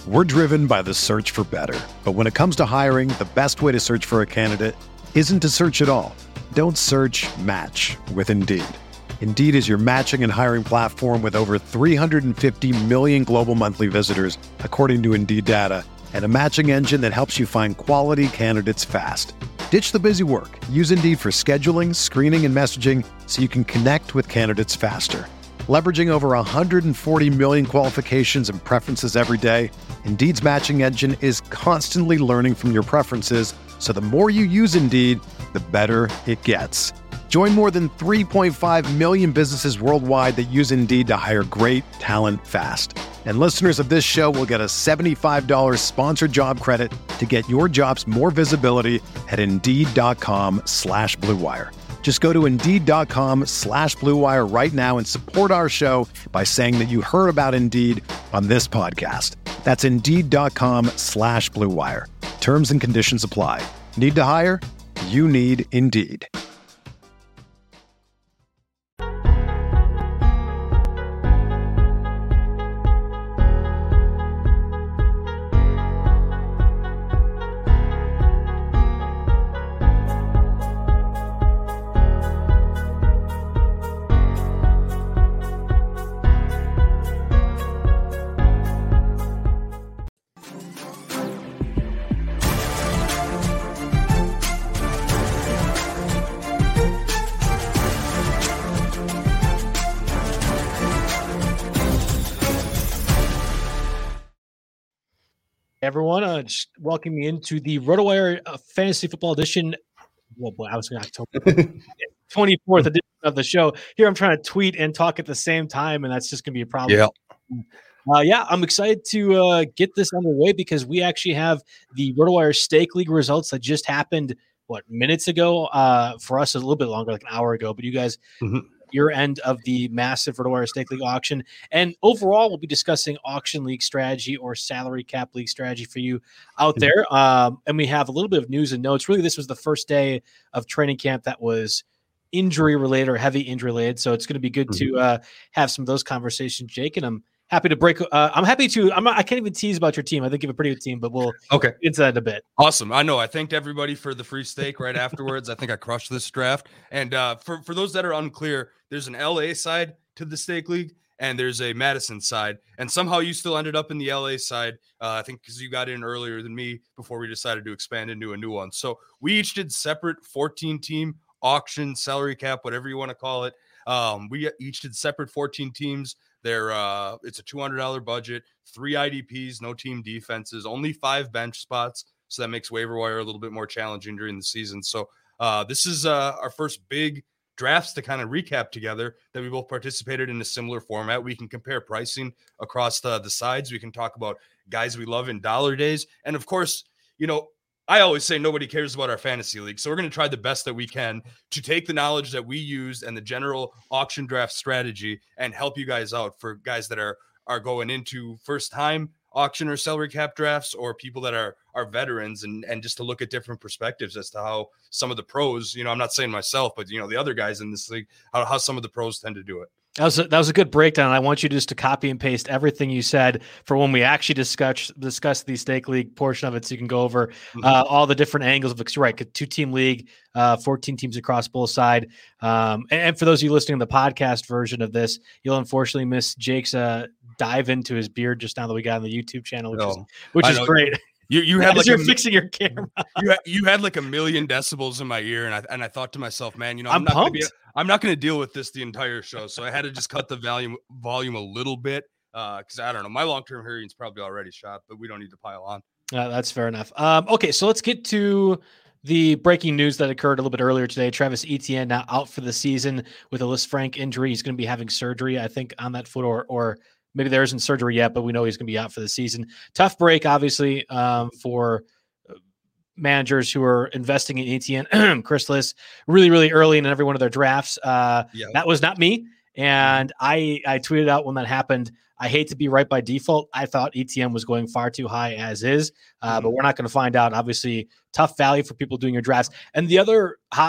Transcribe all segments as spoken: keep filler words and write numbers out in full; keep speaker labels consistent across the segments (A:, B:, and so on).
A: We're driven by the search for better. But when it comes to hiring, the best way to search for a candidate isn't to search at all. Don't search, match with Indeed. Indeed is your matching and hiring platform with over three hundred fifty million global monthly visitors, according to Indeed data, and a matching engine that helps you find quality candidates fast. Ditch the busy work. Use Indeed for scheduling, screening, and messaging so you can connect with candidates faster. Leveraging over one hundred forty million qualifications and preferences every day, Indeed's matching engine is constantly learning from your preferences, so the more you use Indeed, the better it gets. Join more than three point five million businesses worldwide that use Indeed to hire great talent fast. And listeners of this show will get a seventy-five dollars sponsored job credit to get your jobs more visibility at Indeed.com slash Blue Wire. Just go to Indeed.com slash Blue Wire right now and support our show by saying that you heard about Indeed on this podcast. That's Indeed.com slash Blue Wire. Terms and conditions apply. Need to hire? You need Indeed.
B: Everyone, uh, just welcome me into the RotoWire uh, Fantasy Football Edition. Well, boy, I was in October twenty-fourth edition of the show. Here, I'm trying to tweet and talk at the same time, and that's just going to be a problem.
C: Yeah,
B: uh, yeah, I'm excited to uh, get this underway because we actually have the RotoWire Stake League results that just happened. What minutes ago? Uh, for us, a little bit longer, like an hour ago. But you guys. Mm-hmm. Your end of the massive RotoWire Stake League auction. And overall, we'll be discussing auction league strategy or salary cap league strategy for you out there. Um, and we have a little bit of news and notes. Really, this was the first day of training camp that was injury related or heavy injury related. So it's going to be good mm-hmm. to uh, have some of those conversations, Jake. And I'm happy to break. Uh, I'm happy to. I'm not, I can't even tease about your team. I think you have a pretty good team, but we'll
C: okay
B: get into that in a bit.
C: Awesome. I know. I thanked everybody for the free steak right afterwards. I think I crushed this draft. And uh, for for those that are unclear, there's an L A side to the Stake League and there's a Madison side. And somehow you still ended up in the L A side. Uh, I think because you got in earlier than me before we decided to expand into a new one. So we each did separate fourteen team auction, salary cap, whatever you want to call it. Um, we each did separate fourteen teams. They're uh, it's a two hundred dollars budget, three I D Ps, no team defenses, only five bench spots. So that makes waiver wire a little bit more challenging during the season. So uh, this is uh, our first big drafts to kind of recap together that we both participated in a similar format. We can compare pricing across the, the sides. We can talk about guys we love in dollar days. And of course, you know, I always say nobody cares about our fantasy league. So we're going to try the best that we can to take the knowledge that we used and the general auction draft strategy and help you guys out for guys that are, are going into first time auction or salary cap drafts or people that are, are veterans and, and just to look at different perspectives as to how some of the pros, you know, I'm not saying myself, but you know, the other guys in this league, how, how some of the pros tend to do it.
B: That was a, that was a good breakdown. I want you just to copy and paste everything you said for when we actually discuss discuss the Stake League portion of it, so you can go over mm-hmm. uh, all the different angles of it. Right, two team league, uh, fourteen teams across both side. Um, and, and for those of you listening to the podcast version of this, you'll unfortunately miss Jake's uh, dive into his beard just now that we got on the YouTube channel, which no, is which is great.
C: You you had
B: As
C: like
B: you're
C: a,
B: fixing your camera.
C: You had, you had like a million decibels in my ear, and I and I thought to myself, man, you know, I'm,
B: I'm
C: not
B: pumped.
C: Gonna be, I'm not going to deal with this the entire show, so I had to just cut the volume volume a little bit because uh, I don't know, my long term hearing's probably already shot, but we don't need to pile on.
B: Uh, that's fair enough. Um, okay, so let's get to the breaking news that occurred a little bit earlier today. Travis Etienne now out for the season with a Lisfranc injury. He's going to be having surgery, I think, on that foot, or or. Maybe there isn't surgery yet, but we know he's going to be out for the season. Tough break, obviously, um, for managers who are investing in Etienne. Chris Liss, really, really early in every one of their drafts. Uh, yeah. That was not me. And I, I tweeted out when that happened, I hate to be right by default. I thought Etienne was going far too high as is, uh, mm-hmm. but we're not going to find out. Obviously, tough value for people doing your drafts. And the other hot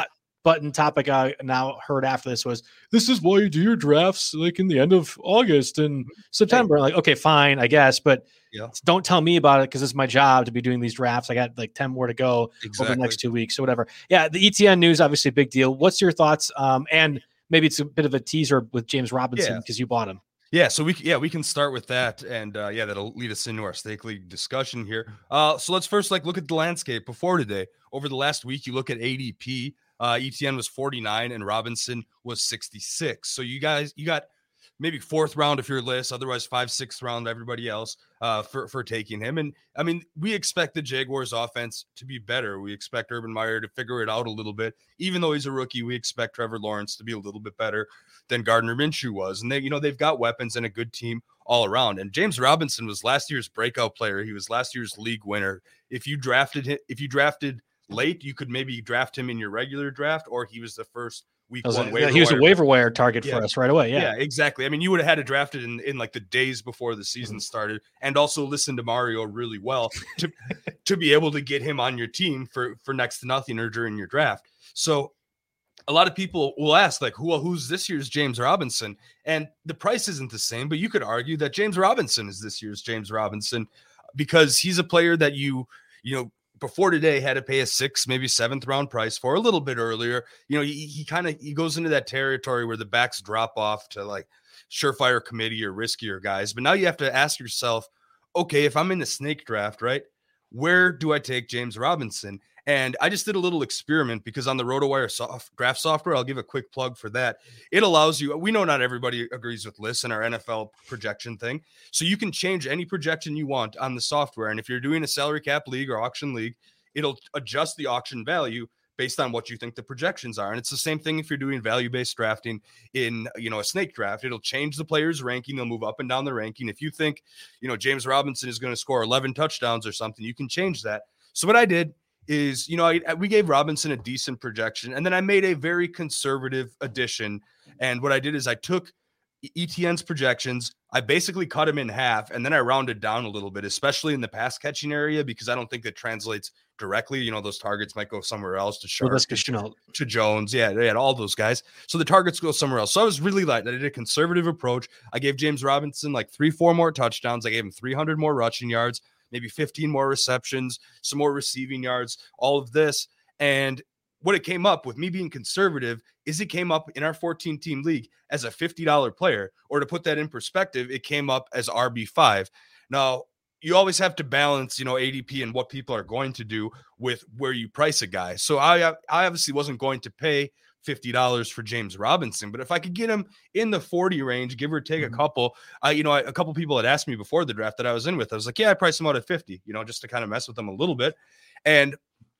B: button topic I now heard after this was, this is why you do your drafts like in the end of August and September. Hey. Like, okay, fine, I guess, but yeah. don't tell me about it because it's my job to be doing these drafts. I got like ten more to go exactly. over the next two weeks or whatever. Yeah, the E T N news, obviously a big deal. What's your thoughts? Um, and maybe it's a bit of a teaser with James Robinson because yeah. you bought him.
C: Yeah, so we yeah we can start with that, and uh, yeah, that'll lead us into our stake league discussion here. Uh, so let's first like look at the landscape before today. Over the last week, you look at A D P. Uh, E T N was forty-nine, and Robinson was sixty-six. So you guys, you got maybe fourth round if you're list, otherwise five, sixth round everybody else uh, for for taking him. And I mean, we expect the Jaguars' offense to be better. We expect Urban Meyer to figure it out a little bit, even though he's a rookie. We expect Trevor Lawrence to be a little bit better than Gardner Minshew was. And they, you know, they've got weapons and a good team all around. And James Robinson was last year's breakout player. He was last year's league winner. If you drafted him, if you drafted late, you could maybe draft him in your regular draft, or he was the first week
B: was
C: one
B: a,
C: waiver
B: he was
C: wire.
B: a waiver wire target
C: yeah.
B: for us right away. Yeah.
C: yeah, exactly. I mean, you would have had to draft it in, in like the days before the season mm-hmm. started, and also listen to Mario really well to to be able to get him on your team for for next to nothing or during your draft. So a lot of people will ask, like, who who's this year's James Robinson? And the price isn't the same, but you could argue that James Robinson is this year's James Robinson because he's a player that you, you know, before today had to pay a sixth, maybe seventh round price for a little bit earlier. You know, he, he kind of, he goes into that territory where the backs drop off to like surefire committee or riskier guys. But now you have to ask yourself, okay, if I'm in the snake draft, right, where do I take James Robinson? And I just did a little experiment because on the RotoWire soft draft software, I'll give a quick plug for that. It allows you, we know not everybody agrees with lists in our N F L projection thing. So you can change any projection you want on the software. And if you're doing a salary cap league or auction league, it'll adjust the auction value based on what you think the projections are. And it's the same thing if you're doing value-based drafting in, you know, a snake draft. It'll change the player's ranking. They'll move up and down the ranking. If you think, you know, James Robinson is going to score eleven touchdowns or something, you can change that. So what I did is, you know, I, we gave Robinson a decent projection, and then I made a very conservative addition. And what I did is I took E T N's projections, I basically cut him in half, and then I rounded down a little bit, especially in the pass catching area, because I don't think that translates directly. You know, those targets might go somewhere else to Sharp, to, to Jones. Yeah, they had all those guys. So the targets go somewhere else. So I was really light. I did a conservative approach. I gave James Robinson like three, four more touchdowns. I gave him three hundred more rushing yards, maybe fifteen more receptions, some more receiving yards, all of this. And what it came up with, me being conservative, is it came up in our fourteen team league as a fifty dollars player, or to put that in perspective, it came up as R B five. Now, you always have to balance, you know, A D P and what people are going to do with where you price a guy. So I, I obviously wasn't going to pay fifty dollars for James Robinson, but if I could get him in the forty range, give or take a couple, uh, you know, I, a couple people had asked me before the draft that I was in with, I was like, yeah, I priced him out at fifty, you know, just to kind of mess with them a little bit. And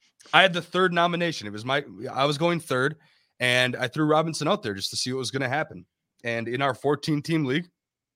C: I had the third nomination. It was my, I was going third, and I threw Robinson out there just to see what was going to happen. And in our fourteen team league,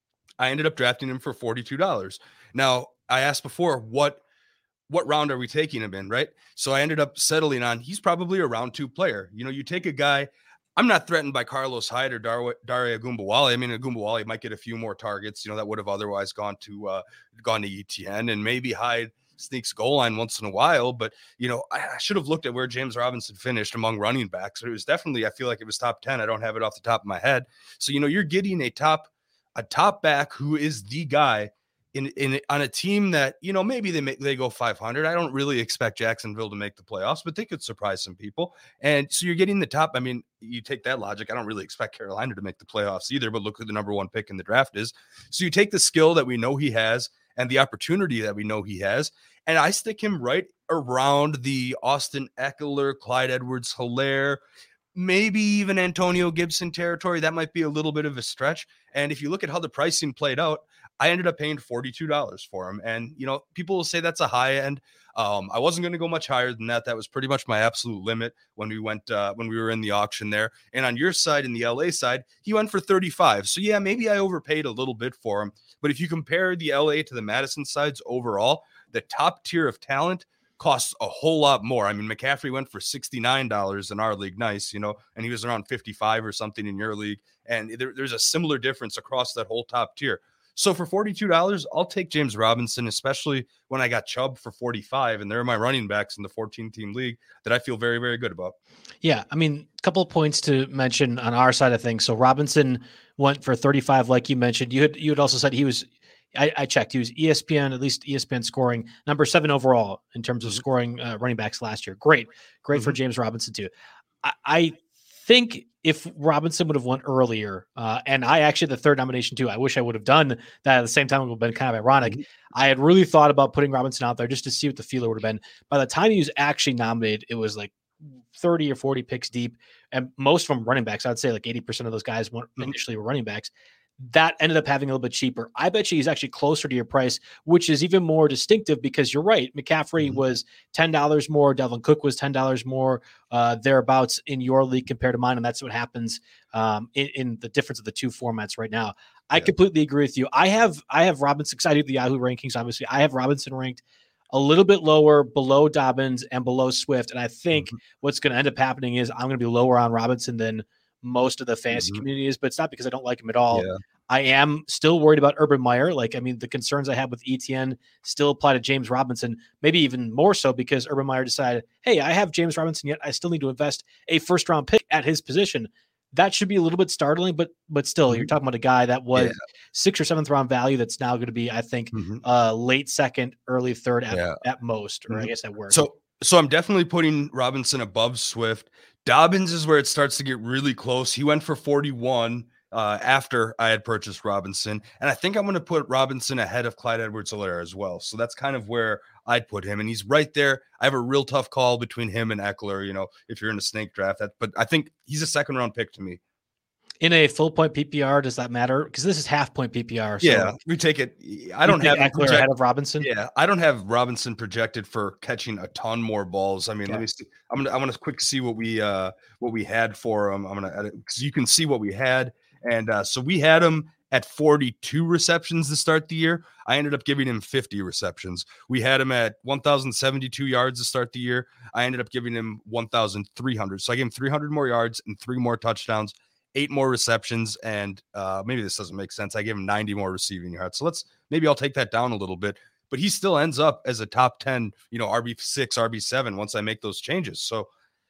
C: I ended up drafting him for forty-two dollars. Now, I asked before, what, what round are we taking him in, right? So I ended up settling on, he's probably a round two player. You know, you take a guy, I'm not threatened by Carlos Hyde or Dar- Dare Ogunbowale. I mean, Ogunbowale might get a few more targets, you know, that would have otherwise gone to, uh, gone to E T N, and maybe Hyde sneaks goal line once in a while. But, you know, I, I should have looked at where James Robinson finished among running backs. But it was definitely, I feel like it was top ten. I don't have it off the top of my head. So, you know, you're getting a top, a top back who is the guy in, in on a team that, you know, maybe they make, they go five hundred. I don't really expect Jacksonville to make the playoffs, but they could surprise some people. And so you're getting the top. I mean, you take that logic. I don't really expect Carolina to make the playoffs either, but look who the number one pick in the draft is. So you take the skill that we know he has and the opportunity that we know he has, and I stick him right around the Austin Eckler, Clyde Edwards-Helaire, maybe even Antonio Gibson territory. That might be a little bit of a stretch. And if you look at how the pricing played out, I ended up paying forty-two dollars for him. And, you know, people will say that's a high end. Um, I wasn't going to go much higher than that. That was pretty much my absolute limit when we went, uh, when we were in the auction there. And on your side, in the L A side, he went for thirty-five. So yeah, maybe I overpaid a little bit for him. But if you compare the L A to the Madison sides overall, the top tier of talent costs a whole lot more. I mean, McCaffrey went for sixty-nine dollars in our league. Nice, you know, and he was around fifty-five or something in your league. And there, there's a similar difference across that whole top tier. So for forty-two dollars, I'll take James Robinson, especially when I got Chubb for forty-five, and they're my running backs in the fourteen-team league that I feel very, very good about.
B: Yeah, I mean, a couple of points to mention on our side of things. So Robinson went for thirty-five, like you mentioned. You had you had also said he was. I, I checked. He was E S P N, at least E S P N scoring number seven overall in terms of mm-hmm. scoring uh, running backs last year. Great, great mm-hmm. for James Robinson too. I, I think if Robinson would have won earlier, uh, and I actually had the third nomination too. I wish I would have done that at the same time. It would have been kind of ironic. Mm-hmm. I had really thought about putting Robinson out there just to see what the feeler would have been. By the time he was actually nominated, it was like thirty or forty picks deep, and most of them running backs. I'd say like eighty percent of those guys weren't mm-hmm. initially were running backs. That ended up having a little bit cheaper. I bet you he's actually closer to your price, which is even more distinctive because you're right. McCaffrey mm-hmm. was ten dollars more. Dalvin Cook was ten dollars more, uh, thereabouts in your league compared to mine. And that's what happens um, in, in the difference of the two formats right now. I yeah. completely agree with you. I have, I have Robinson, because I do the Yahoo rankings, obviously. I have Robinson ranked a little bit lower, below Dobbins and below Swift. And I think mm-hmm. what's going to end up happening is I'm going to be lower on Robinson than most of the fantasy mm-hmm. community is, but it's not because I don't like him at all. Yeah. I am still worried about Urban Meyer. Like, I mean, the concerns I have with E T N still apply to James Robinson, maybe even more so because Urban Meyer decided, hey, I have James Robinson, yet I still need to invest a first round pick at his position. That should be a little bit startling, but but still, mm-hmm. you're talking about a guy that was yeah. sixth or seventh round value that's now going to be, I think, mm-hmm. uh, late second, early third at, yeah. at most, or mm-hmm. I guess at worst.
C: So, so I'm definitely putting Robinson above Swift. Dobbins is where it starts to get really close. He went for forty-one uh, after I had purchased Robinson. And I think I'm going to put Robinson ahead of Clyde Edwards-Helaire as well. So that's kind of where I'd put him. And he's right there. I have a real tough call between him and Eckler, you know, if you're in a snake draft. That, but I think he's a second round pick to me.
B: In a full point P P R, does that matter? Because this is half point P P R.
C: So yeah, we take it. I don't have
B: Eckler project- ahead of Robinson.
C: Yeah, I don't have Robinson projected for catching a ton more balls. I mean, yeah. let me see. I'm gonna. I want to quick see what we uh what we had for him. I'm gonna edit because you can see what we had, and uh, so we had him at forty-two receptions to start the year. I ended up giving him fifty receptions. We had him at one thousand seventy-two yards to start the year. I ended up giving him one thousand three hundred. So I gave him three hundred more yards and three more touchdowns. Eight more receptions, and uh, maybe this doesn't make sense. I gave him ninety more receiving yards. So let's maybe I'll take that down a little bit, but he still ends up as a top ten, you know, R B six, R B seven once I make those changes. So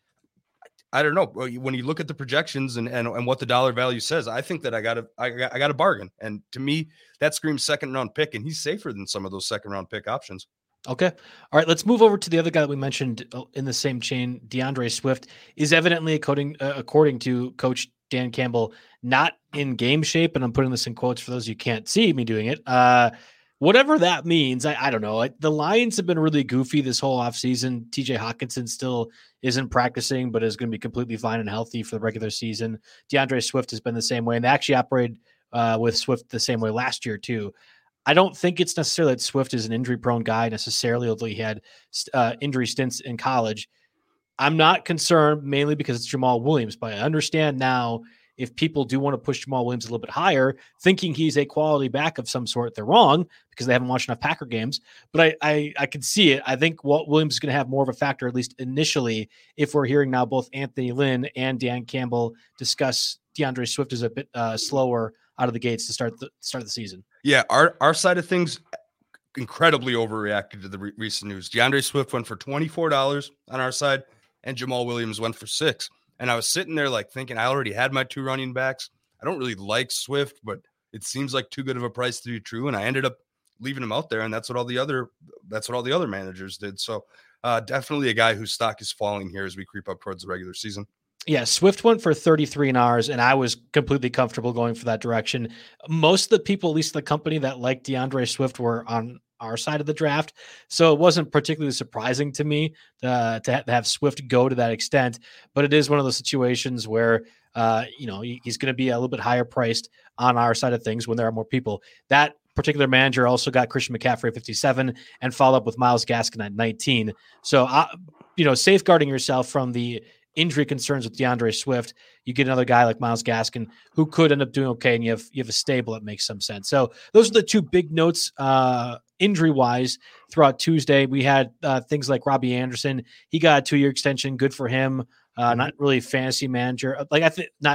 C: I don't know. When you look at the projections and and, and what the dollar value says, I think that I got a I got, I got a bargain. And to me, that screams second round pick, and he's safer than some of those second round pick options.
B: Okay. All right. Let's move over to the other guy that we mentioned in the same chain. DeAndre Swift is evidently, according uh, according to Coach Dan Campbell, not in game shape. And I'm putting this in quotes for those you can't see me doing it. Uh, whatever that means, I, I don't know. I, the Lions have been really goofy this whole offseason. T J Hawkinson still isn't practicing, but is going to be completely fine and healthy for the regular season. DeAndre Swift has been the same way. And they actually operated uh, with Swift the same way last year, too. I don't think it's necessarily that Swift is an injury-prone guy necessarily, although he had uh, injury stints in college. I'm not concerned mainly because it's Jamal Williams, but I understand now if people do want to push Jamal Williams a little bit higher, thinking he's a quality back of some sort, they're wrong because they haven't watched enough Packer games. But I I, I can see it. I think Walt Williams is going to have more of a factor, at least initially, if we're hearing now both Anthony Lynn and Dan Campbell discuss DeAndre Swift as a bit uh, slower out of the gates to start the start of the season.
C: Yeah, our our side of things incredibly overreacted to the re- recent news. DeAndre Swift went for twenty-four dollars on our side, and Jamal Williams went for six. And I was sitting there like thinking, I already had my two running backs. I don't really like Swift, but it seems like too good of a price to be true. And I ended up leaving him out there, and that's what all the other that's what all the other managers did. So uh, definitely a guy whose stock is falling here as we creep up towards the regular season.
B: Yeah, Swift went for thirty-three in ours, and I was completely comfortable going for that direction. Most of the people, at least the company that liked DeAndre Swift, were on our side of the draft, so it wasn't particularly surprising to me uh, to, ha- to have Swift go to that extent. But it is one of those situations where uh, you know he, he's going to be a little bit higher priced on our side of things when there are more people. That particular manager also got Christian McCaffrey at fifty-seven and followed up with Myles Gaskin at nineteen. So, uh, you know, safeguarding yourself from the injury concerns with DeAndre Swift, you get another guy like Myles Gaskin who could end up doing okay, and you have you have a stable that makes some sense. So those are the two big notes uh, injury-wise throughout Tuesday. We had uh, things like Robbie Anderson. He got a two-year extension. Good for him. Uh, not really fantasy manager. Like I think not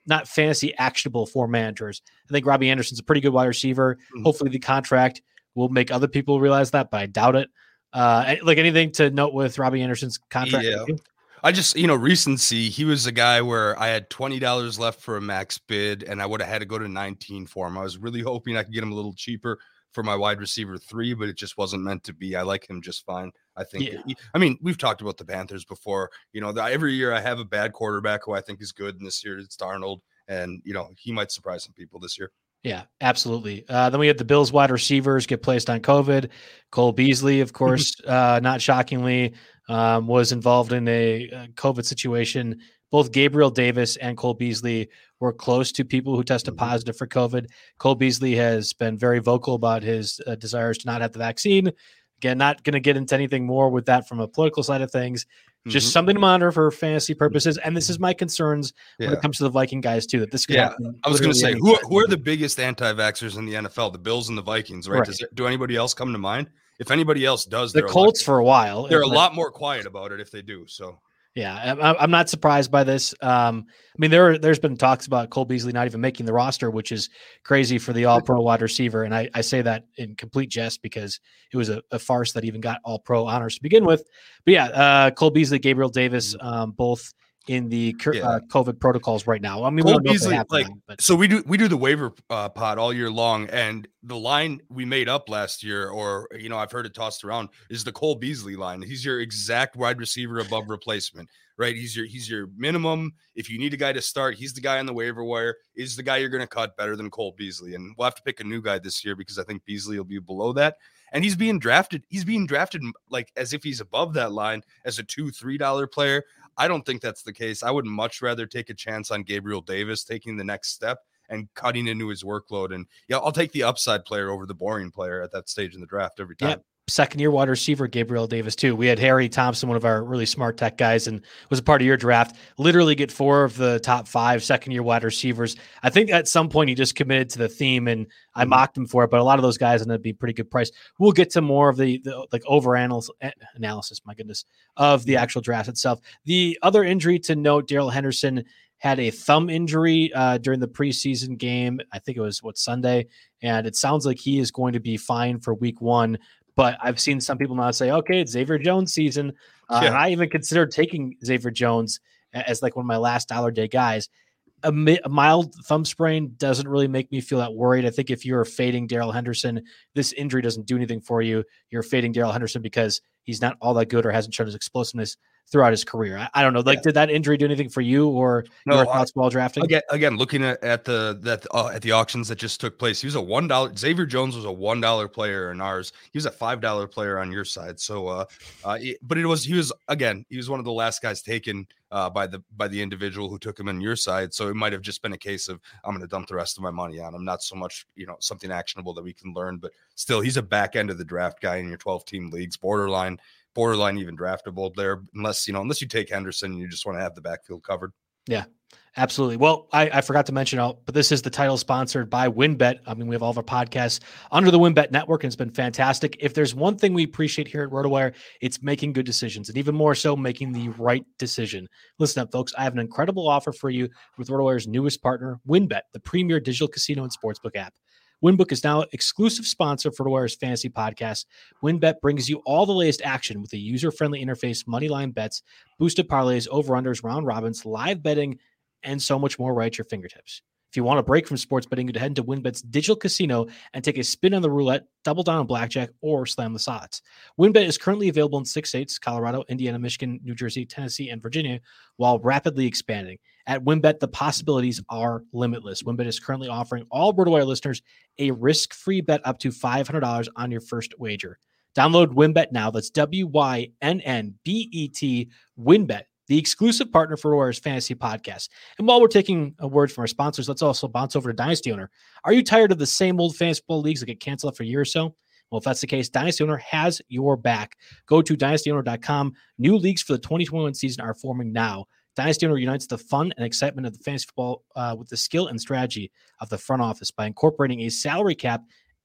B: not fantasy actionable for managers. I think Robbie Anderson's a pretty good wide receiver. Mm-hmm. Hopefully the contract will make other people realize that, but I doubt it. Uh, like anything to note with Robbie Anderson's contract?
C: Yeah. I just, you know, recency, he was a guy where I had twenty dollars left for a max bid and I would have had to go to nineteen for him. I was really hoping I could get him a little cheaper for my wide receiver three, but it just wasn't meant to be. I like him just fine. I think, yeah. he, I mean, we've talked about the Panthers before, you know, the, every year I have a bad quarterback who I think is good. And this year it's Darnold, and, you know, he might surprise some people this year.
B: Yeah, absolutely. Uh, then we had the Bills wide receivers get placed on COVID. Cole Beasley, of course, uh, not shockingly, um, was involved in a, a COVID situation. Both Gabriel Davis and Cole Beasley were close to people who tested mm-hmm. positive for COVID. Cole Beasley has been very vocal about his uh, desires to not have the vaccine. Again, not going to get into anything more with that from a political side of things. Just mm-hmm. something to monitor for fantasy purposes. And this is my concerns yeah. when it comes to the Viking guys too, that this could
C: yeah.
B: happen.
C: I was going to say, who, who are the biggest anti-vaxxers in the N F L? The Bills and the Vikings, right? right. Does it, do anybody else come to mind? If anybody else does,
B: the Colts for a while.
C: They're a lot more quiet about it if they do. So
B: yeah, I'm not surprised by this. Um, I mean, there there's been talks about Cole Beasley not even making the roster, which is crazy for the All-Pro wide receiver. And I, I say that in complete jest because it was a, a farce that even got All-Pro honors to begin with. But yeah, uh, Cole Beasley, Gabriel Davis, um, both in the yeah. uh, COVID protocols right now. I mean,
C: Cole Beasley, like, now, but. so we do we do the waiver uh, pod all year long, and the line we made up last year, or you know, I've heard it tossed around, is the Cole Beasley line. He's your exact wide receiver above replacement, right? He's your he's your minimum. If you need a guy to start, he's the guy on the waiver wire. Is the guy you're going to cut better than Cole Beasley? And we'll have to pick a new guy this year because I think Beasley will be below that. And he's being drafted. He's being drafted like as if he's above that line as a two, three dollar player. I don't think that's the case. I would much rather take a chance on Gabriel Davis taking the next step and cutting into his workload. And yeah, I'll take the upside player over the boring player at that stage in the draft every time.
B: Yeah. Second year wide receiver, Gabriel Davis too. We had Harry Thompson, one of our really smart tech guys, and was a part of your draft, literally get four of the top five second year wide receivers. I think at some point he just committed to the theme and I mm-hmm. mocked him for it, but a lot of those guys ended up being pretty good price. We'll get to more of the, the like over analysis, analysis, my goodness, of the actual draft itself. The other injury to note, Darrell Henderson had a thumb injury uh, during the preseason game. I think it was what Sunday. And it sounds like he is going to be fine for week one. But I've seen some people now say, okay, it's Xavier Jones season. Uh, yeah. And I even considered taking Xavier Jones as like one of my last dollar day guys. A, mi- a mild thumb sprain doesn't really make me feel that worried. I think if you're fading Darrell Henderson, this injury doesn't do anything for you. You're fading Darrell Henderson because he's not all that good or hasn't shown his explosiveness throughout his career. I, I don't know. Like, yeah. did that injury do anything for you or
C: no,
B: your thoughts while drafting?
C: Again, again, looking at, at the that uh, at the auctions that just took place, he was a one dollar. Xavier Jones was a one dollar player in ours. He was a five dollar player on your side. So, uh, uh, it, but it was he was again he was one of the last guys taken uh, by the by the individual who took him on your side. So it might have just been a case of I'm going to dump the rest of my money on him. Not so much you know something actionable that we can learn, but still he's a back end of the draft guy in your twelve team leagues, borderline. borderline even draftable there, unless you know, unless you take Henderson and you just want to have the backfield covered.
B: Yeah, absolutely. Well, I, I forgot to mention, but this is the title sponsored by WynnBET. I mean, we have all of our podcasts under the WynnBET network, and it's been fantastic. If there's one thing we appreciate here at RotoWire, it's making good decisions, and even more so, making the right decision. Listen up, folks. I have an incredible offer for you with RotoWire's newest partner, WynnBET, the premier digital casino and sportsbook app. WynnBook is now exclusive sponsor for RotoWire's fantasy podcast. WynnBET brings you all the latest action with a user-friendly interface, moneyline bets, boosted parlays, over-unders, round robins, live betting, and so much more right at your fingertips. If you want a break from sports betting, you can head into WynnBET's digital casino and take a spin on the roulette, double down on blackjack, or slam the odds. WynnBET is currently available in six states: Colorado, Indiana, Michigan, New Jersey, Tennessee, and Virginia, while rapidly expanding. At WynnBET, the possibilities are limitless. WynnBET is currently offering all RotoWire listeners a risk-free bet up to five hundred dollars on your first wager. Download WynnBET now. That's W Y N N B E T, WynnBET, the exclusive partner for RotoWire's fantasy podcast. And while we're taking a word from our sponsors, let's also bounce over to Dynasty Owner. Are you tired of the same old fantasy football leagues that get canceled for a year or so? Well, if that's the case, Dynasty Owner has your back. Go to dynasty owner dot com. New leagues for the twenty twenty-one season are forming now. Dynasty Owner unites the fun and excitement of the fantasy football uh, with the skill and strategy of the front office by incorporating a salary cap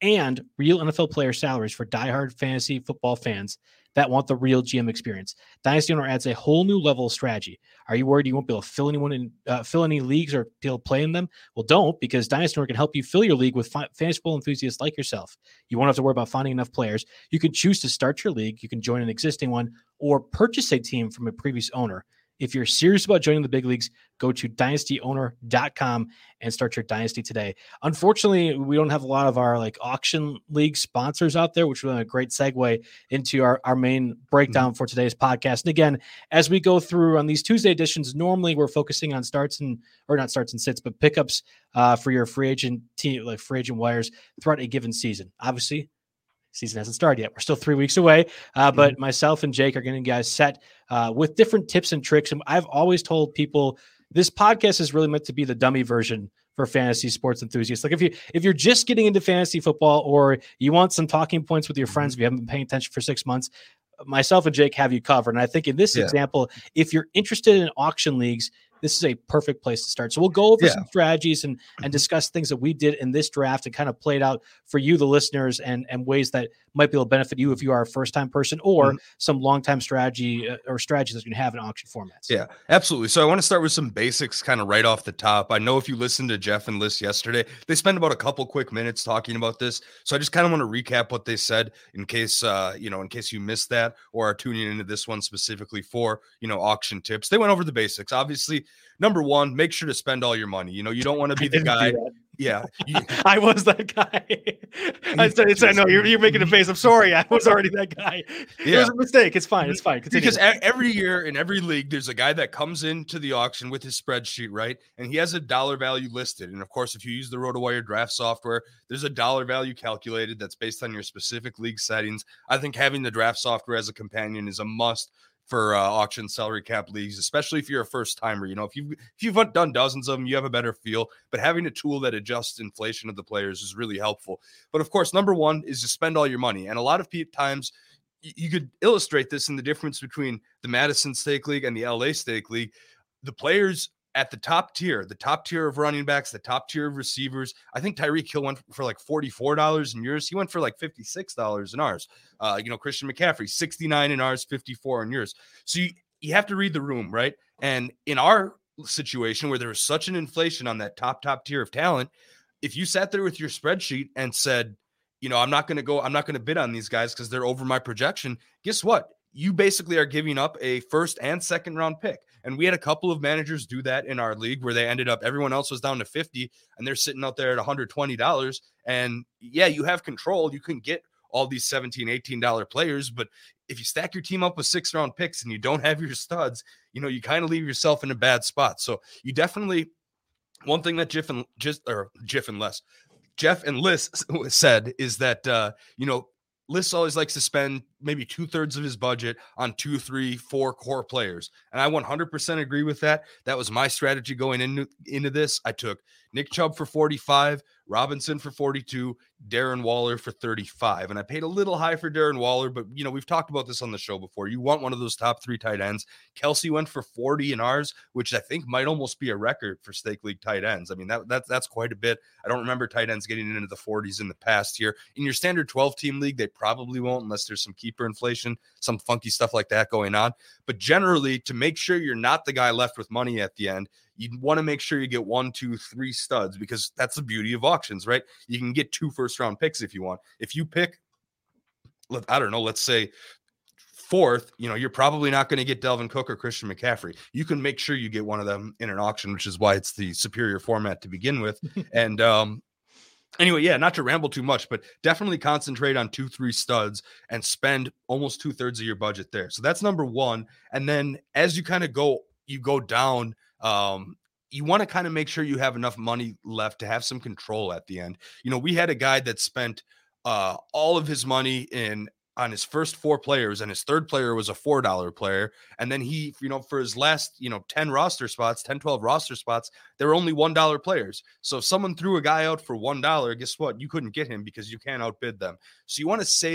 B: and real N F L player salaries for diehard fantasy football fans that want the real G M experience. Dynasty Owner adds a whole new level of strategy. Are you worried you won't be able to fill anyone in, uh, fill any leagues or be able to play in them? Well, don't, because Dynasty Owner can help you fill your league with fi- fantasy football enthusiasts like yourself. You won't have to worry about finding enough players. You can choose to start your league. You can join an existing one or purchase a team from a previous owner. If you're serious about joining the big leagues, go to dynasty owner dot com and start your dynasty today. Unfortunately, we don't have a lot of our like auction league sponsors out there, which was a great segue into our, our main breakdown mm-hmm. for today's podcast. And again, as we go through on these Tuesday editions, normally we're focusing on starts and or not starts and sits, but pickups uh, for your free agent team, like free agent wires throughout a given season. Obviously, season hasn't started yet. We're still three weeks away, uh, but mm-hmm. myself and Jake are getting guys set uh, with different tips and tricks. And I've always told people this podcast is really meant to be the dummy version for fantasy sports enthusiasts. Like if you if you're just getting into fantasy football or you want some talking points with your friends, mm-hmm. if you haven't been paying attention for six months, myself and Jake have you covered. And I think in this yeah. example, if you're interested in auction leagues, this is a perfect place to start. So we'll go over yeah. some strategies and, and discuss things that we did in this draft and kind of played out for you, the listeners, and, and ways that might be able to benefit you if you are a first-time person or mm-hmm. some long-time strategy uh, or strategies that you have in auction formats.
C: Yeah, absolutely. So I want to start with some basics kind of right off the top. I know if you listened to Jeff and Liz yesterday, they spent about a couple quick minutes talking about this. So I just kind of want to recap what they said in case, uh, you know, in case you missed that or are tuning into this one specifically for, you know, auction tips. They went over the basics. Obviously, number one, make sure to spend all your money. You know, you don't want to be the guy. Yeah. You,
B: I was that guy. I said, I know you're, you're making a face. I'm sorry. I was already that guy. Yeah. It was a mistake. It's fine. It's fine. Continue.
C: Because a- every year in every league, there's a guy that comes into the auction with his spreadsheet, right? And he has a dollar value listed. And of course, if you use the RotoWire draft software, there's a dollar value calculated that's based on your specific league settings. I think having the draft software as a companion is a must for uh, auction salary cap leagues, especially if you're a first timer. You know, if you've, if you've done dozens of them, you have a better feel, but having a tool that adjusts inflation of the players is really helpful. But of course, number one is to spend all your money. And a lot of times you, you could illustrate this in the difference between the Madison Stake League and the L A Stake League. The players at the top tier, the top tier of running backs, the top tier of receivers. I think Tyreek Hill went for like forty-four dollars in yours. He went for like fifty-six dollars in ours. Uh, you know, Christian McCaffrey, sixty-nine in ours, fifty-four in yours. So you, you have to read the room, right? And in our situation where there was such an inflation on that top, top tier of talent, if you sat there with your spreadsheet and said, you know, I'm not going to go, I'm not going to bid on these guys because they're over my projection, guess what? You basically are giving up a first and second round pick. And we had a couple of managers do that in our league where they ended up, everyone else was down to fifty and they're sitting out there at one hundred twenty dollars. And yeah, you have control. You can get all these seventeen, eighteen dollars players, but if you stack your team up with six round picks and you don't have your studs, you know, you kind of leave yourself in a bad spot. So you definitely, one thing that Jeff and just, or Jeff and Les, Jeff and Liz said is that, uh, you know, Liz always likes to spend maybe two thirds of his budget on two, three, four core players. And I one hundred percent agree with that. That was my strategy going into, into this. I took Nick Chubb for forty-five, Robinson for forty-two, Darren Waller for thirty-five. And I paid a little high for Darren Waller, but you know, we've talked about this on the show before. You want one of those top three tight ends. Kelsey went for forty in ours, which I think might almost be a record for Stake League tight ends. I mean, that, that that's quite a bit. I don't remember tight ends getting into the forties in the past year. In your standard twelve team league, they probably won't unless there's some keeper inflation, some funky stuff like that going on. But generally, to make sure you're not the guy left with money at the end, you want to make sure you get one, two, three studs, because that's the beauty of auctions, right? You can get two first round picks if you want. If you pick, I don't know, let's say fourth, you know, you're probably not going to get Delvin Cook or Christian McCaffrey. You can make sure you get one of them in an auction, which is why it's the superior format to begin with. And um, anyway, yeah, not to ramble too much, but definitely concentrate on two, three studs and spend almost two thirds of your budget there. So that's number one. And then as you kind of go, you go down, um, you want to kind of make sure you have enough money left to have some control at the end. You know, we had a guy that spent uh, all of his money in on his first four players, and his third player was a four dollar player. And then he, you know, for his last, you know, ten roster spots, ten, twelve roster spots, there were only one dollar players. So if someone threw a guy out for one dollar, guess what? You couldn't get him because you can't outbid them. So you want to save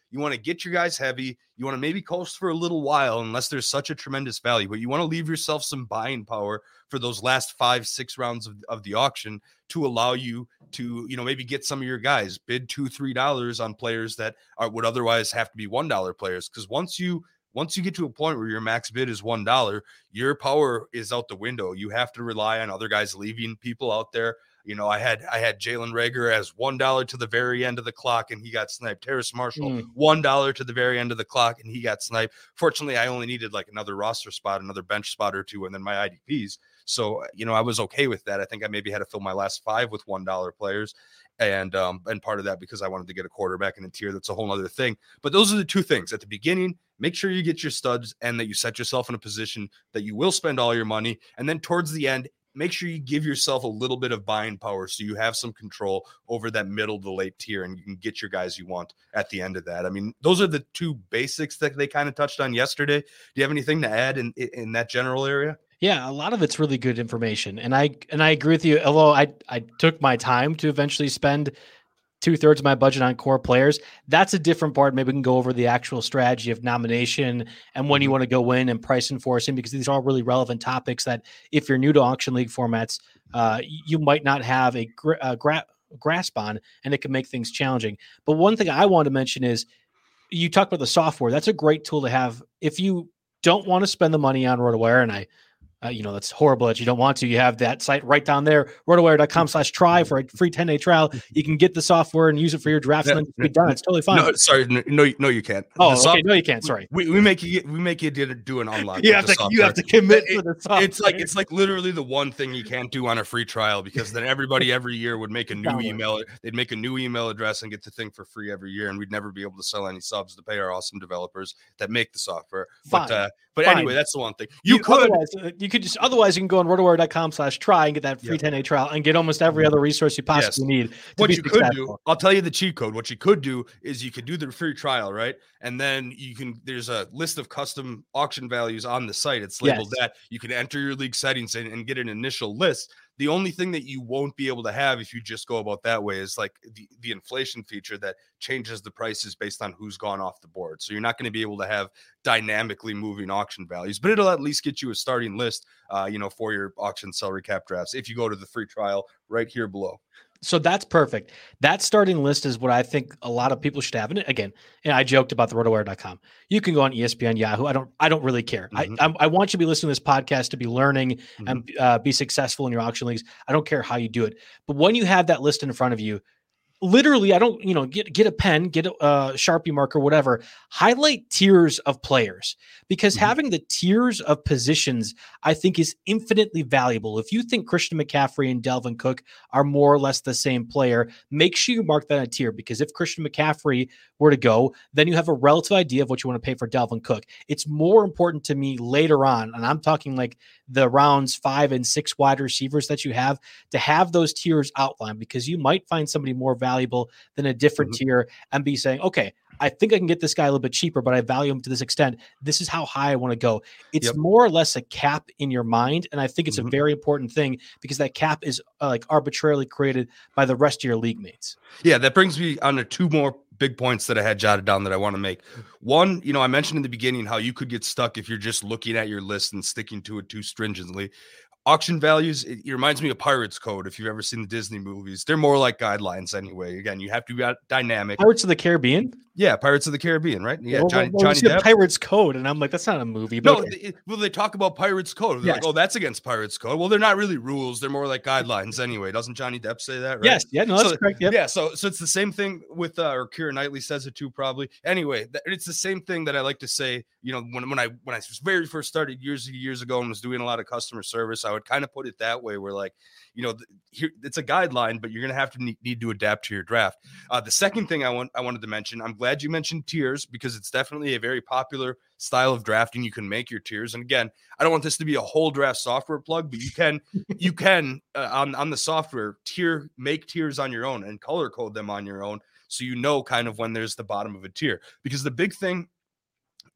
C: You want to get your guys heavy. You want to maybe coast for a little while, unless there's such a tremendous value, but you want to leave yourself some buying power for those last five, six rounds of, of the auction to allow you to, you know, maybe get some of your guys bid two, three dollars on players that are would otherwise have to be one dollar players. Because once you Once you get to a point where your max bid is one dollar, your power is out the window. You have to rely on other guys leaving people out there. You know, I had I had Jalen Reagor as one dollar to the very end of the clock, and he got sniped. Terrace Marshall, mm. one dollar to the very end of the clock, and he got sniped. Fortunately, I only needed like another roster spot, another bench spot or two, and then my I D Ps. So, you know, I was okay with that. I think I maybe had to fill my last five with one dollar players. And um, and part of that because I wanted to get a quarterback in a tier. That's a whole other thing. But those are the two things. At the beginning, make sure you get your studs and that you set yourself in a position that you will spend all your money. And then towards the end, make sure you give yourself a little bit of buying power so you have some control over that middle to late tier and you can get your guys you want at the end of that. I mean, those are the two basics that they kind of touched on yesterday. Do you have anything to add in, in that general area?
B: Yeah, a lot of it's really good information. And I and I agree with you. Although I, I took my time to eventually spend two thirds of my budget on core players. That's a different part. Maybe we can go over the actual strategy of nomination and when you want to go in and price enforcing, because these are all really relevant topics that if you're new to auction league formats, uh, you might not have a, gra- a gra- grasp on, and it can make things challenging. But one thing I want to mention is you talked about the software. That's a great tool to have if you don't want to spend the money on RotoWire, and I Uh, you know, that's horrible that you don't want to. You have that site right down there, rotowire.com slash try for a free ten day trial. You can get the software and use it for your drafts
C: no,
B: and then be done. It's totally fine.
C: No, sorry. No, no, you can't.
B: Oh, okay. Soft- no, you can't. Sorry.
C: We, we make you we make you do an unlock.
B: You have to
C: software.
B: you have to commit
C: it,
B: to the software.
C: It's like it's like literally the one thing you can't do on a free trial, because then everybody every year would make a new email. They'd make a new email address and get the thing for free every year, and we'd never be able to sell any subs to pay our awesome developers that make the software.
B: Fine.
C: But uh, but
B: Fine.
C: anyway, that's the one thing you,
B: you
C: could.
B: Otherwise, uh, you could just otherwise you can go on rotowire.com slash try and get that free yep. ten day trial and get almost every other resource you possibly yes. need.
C: What you successful. could do, I'll tell you the cheat code. What you could do is you could do the free trial, right? And then you can, there's a list of custom auction values on the site. It's labeled yes. that. You can enter your league settings and, and get an initial list. The only thing that you won't be able to have if you just go about that way is like the, the inflation feature that changes the prices based on who's gone off the board. So you're not going to be able to have dynamically moving auction values, but it'll at least get you a starting list, uh, you know, for your auction salary cap drafts if you go to the free trial right here below.
B: So that's perfect. That starting list is what I think a lot of people should have. And again, and I joked about the rotowire dot com. You can go on E S P N, Yahoo. I don't, I don't really care. Mm-hmm. I, I, I want you to be listening to this podcast to be learning mm-hmm. and uh, be successful in your auction leagues. I don't care how you do it, but when you have that list in front of you, literally, I don't, you know, get, get a pen, get a uh, Sharpie marker, whatever, highlight tiers of players, because mm-hmm. having the tiers of positions, I think, is infinitely valuable. If you think Christian McCaffrey and Dalvin Cook are more or less the same player, make sure you mark that a tier, because if Christian McCaffrey were to go, then you have a relative idea of what you want to pay for Dalvin Cook. It's more important to me later on, and I'm talking like the rounds five and six wide receivers that you have, to have those tiers outlined, because you might find somebody more valuable valuable than a different mm-hmm. tier and be saying, okay, I think I can get this guy a little bit cheaper, but I value him to this extent. This is how high I want to go. It's yep. more or less a cap in your mind. And I think it's mm-hmm. a very important thing, because that cap is uh, like arbitrarily created by the rest of your league mates.
C: Yeah. That brings me on to two more big points that I had jotted down that I want to make. One, you know, I mentioned in the beginning how you could get stuck if you're just looking at your list and sticking to it too stringently. Auction values, it, it reminds me of Pirates Code. If you've ever seen the Disney movies, they're more like guidelines anyway. Again, you have to be dynamic.
B: Pirates of the Caribbean?
C: Yeah, Pirates of the Caribbean, right? Yeah,
B: well,
C: Johnny,
B: well,
C: Johnny Depp.
B: Pirates Code, and I'm like, that's not a movie. But
C: no,
B: okay.
C: they, well, they talk about Pirates Code. They're
B: yes.
C: like, oh, that's against Pirates Code. Well, they're not really rules. They're more like guidelines anyway. Doesn't Johnny Depp say that, right?
B: Yes, yeah, no, that's
C: so,
B: correct. Yep.
C: Yeah, so so it's the same thing with, uh, or Keira Knightley says it too, probably. Anyway, th- it's the same thing that I like to say, you know, when, when I when I very first started years and years ago and was doing a lot of customer service, I would kind of put it that way, where like, you know, here it's a guideline, but you're going to have to need, need to adapt to your draft. Uh, the second thing I want I wanted to mention, I'm glad you mentioned tiers, because it's definitely a very popular style of drafting. You can make your tiers, and again, I don't want this to be a whole draft software plug, but you can you can uh, on on the software tier make tiers on your own and color code them on your own, so you know kind of when there's the bottom of a tier. Because the big thing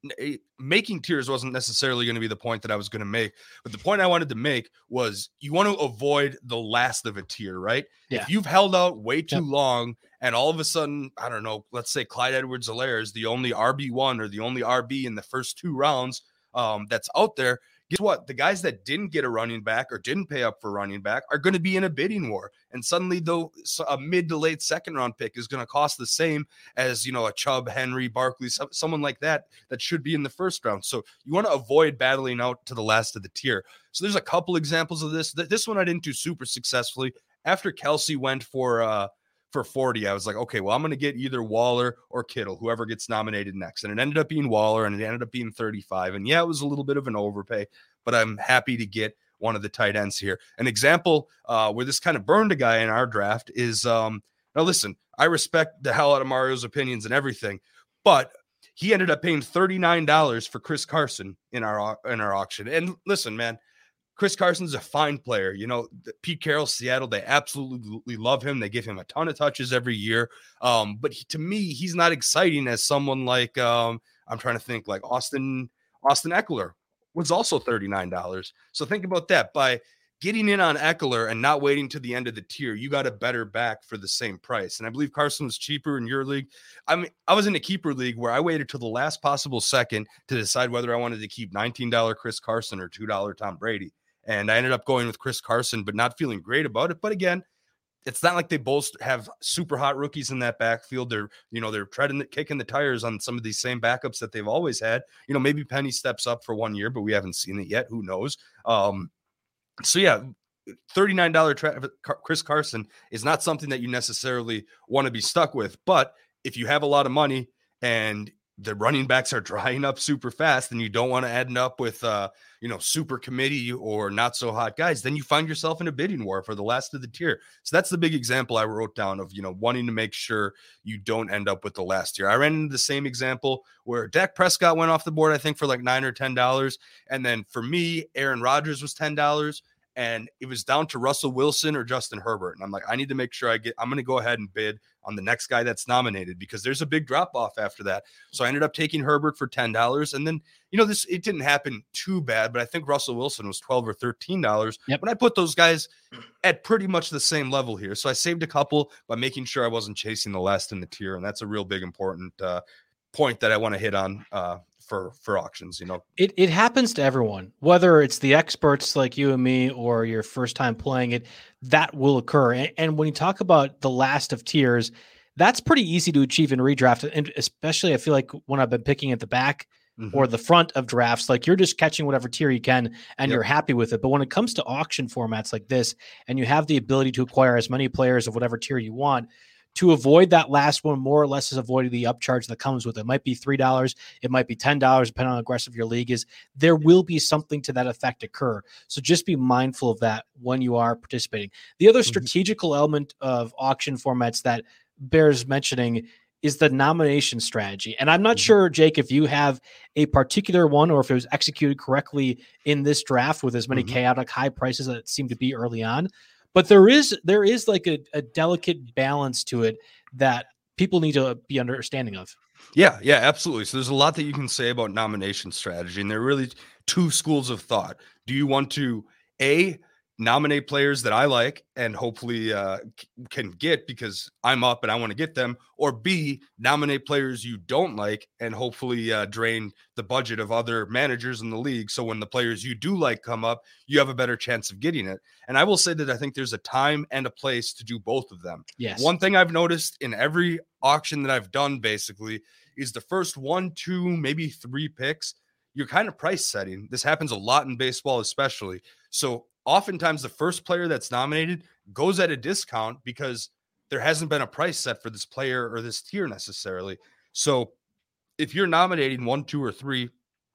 C: making tiers wasn't necessarily going to be the point that I was going to make, but the point I wanted to make was you want to avoid the last of a tier, right?
B: Yeah.
C: If you've held out way too
B: Yep.
C: long and all of a sudden, I don't know, let's say Clyde Edwards-Helaire is the only R B one or the only R B in the first two rounds um, that's out there, guess what? The guys that didn't get a running back or didn't pay up for running back are going to be in a bidding war. And suddenly, though, a mid to late second round pick is going to cost the same as, you know, a Chubb, Henry, Barkley, someone like that, that should be in the first round. So you want to avoid battling out to the last of the tier. So there's a couple examples of this. This one I didn't do super successfully. After Kelsey went for, uh, for forty, I was like, okay, well, I'm going to get either Waller or Kittle, whoever gets nominated next. And it ended up being Waller, and it ended up being thirty-five. And yeah, it was a little bit of an overpay, but I'm happy to get one of the tight ends here. An example uh, where this kind of burned a guy in our draft is, um, now listen, I respect the hell out of Mario's opinions and everything, but he ended up paying thirty-nine dollars for Chris Carson in our, in our auction. And listen, man, Chris Carson's a fine player. You know, Pete Carroll, Seattle, they absolutely love him. They give him a ton of touches every year. Um, but he, to me, he's not exciting as someone like, um, I'm trying to think, like Austin, Austin Eckler was also thirty-nine dollars. So think about that. By getting in on Eckler and not waiting to the end of the tier, you got a better back for the same price. And I believe Carson was cheaper in your league. I mean, I was in a keeper league where I waited till the last possible second to decide whether I wanted to keep nineteen dollars Chris Carson or two dollars Tom Brady. And I ended up going with Chris Carson, but not feeling great about it. But again, it's not like they both have super hot rookies in that backfield. They're, you know, they're treading, the, kicking the tires on some of these same backups that they've always had. You know, maybe Penny steps up for one year, but we haven't seen it yet. Who knows? Um, so yeah, thirty-nine dollars tra- Chris Carson is not something that you necessarily want to be stuck with. But if you have a lot of money and the running backs are drying up super fast and you don't want to end up with, uh, you know, super committee or not so hot guys, then you find yourself in a bidding war for the last of the tier. So that's the big example I wrote down of, you know, wanting to make sure you don't end up with the last tier. I ran into the same example where Dak Prescott went off the board, I think for like nine or ten dollars. And then for me, Aaron Rodgers was ten dollars. And it was down to Russell Wilson or Justin Herbert. And I'm like, I need to make sure I get, I'm going to go ahead and bid on the next guy that's nominated because there's a big drop off after that. So I ended up taking Herbert for ten dollars. And then, you know, this, it didn't happen too bad, but I think Russell Wilson was twelve or thirteen dollars.
B: Yep.
C: But I put those guys at pretty much the same level here. So I saved a couple by making sure I wasn't chasing the last in the tier. And that's a real big, important uh, point that I want to hit on uh, for, for auctions, you know.
B: It it happens to everyone, whether it's the experts like you and me or your first time playing it, that will occur. And, and when you talk about the last of tiers, that's pretty easy to achieve in redraft. And especially I feel like when I've been picking at the back mm-hmm. or the front of drafts, like you're just catching whatever tier you can and yep. you're happy with it. But when it comes to auction formats like this, and you have the ability to acquire as many players of whatever tier you want, to avoid that last one, more or less is avoiding the upcharge that comes with it. It might be three dollars. It might be ten dollars, depending on how aggressive your league is. There will be something to that effect occur. So just be mindful of that when you are participating. The other mm-hmm. strategical element of auction formats that bears mentioning is the nomination strategy. And I'm not mm-hmm. sure, Jake, if you have a particular one or if it was executed correctly in this draft with as many mm-hmm. chaotic high prices that it seemed to be early on. But there is there is like a, a delicate balance to it that people need to be understanding of.
C: Yeah, yeah, absolutely. So there's a lot that you can say about nomination strategy, and there are really two schools of thought. Do you want to, A, nominate players that I like and hopefully uh, c- can get because I'm up and I want to get them, or B, nominate players you don't like and hopefully uh, drain the budget of other managers in the league. So when the players you do like come up, you have a better chance of getting it. And I will say that I think there's a time and a place to do both of them.
B: Yes.
C: One thing I've noticed in every auction that I've done basically is the first one, two, maybe three picks, you're kind of price setting. This happens a lot in baseball, especially. So oftentimes the first player that's nominated goes at a discount because there hasn't been a price set for this player or this tier necessarily. So if you're nominating one, two, or three,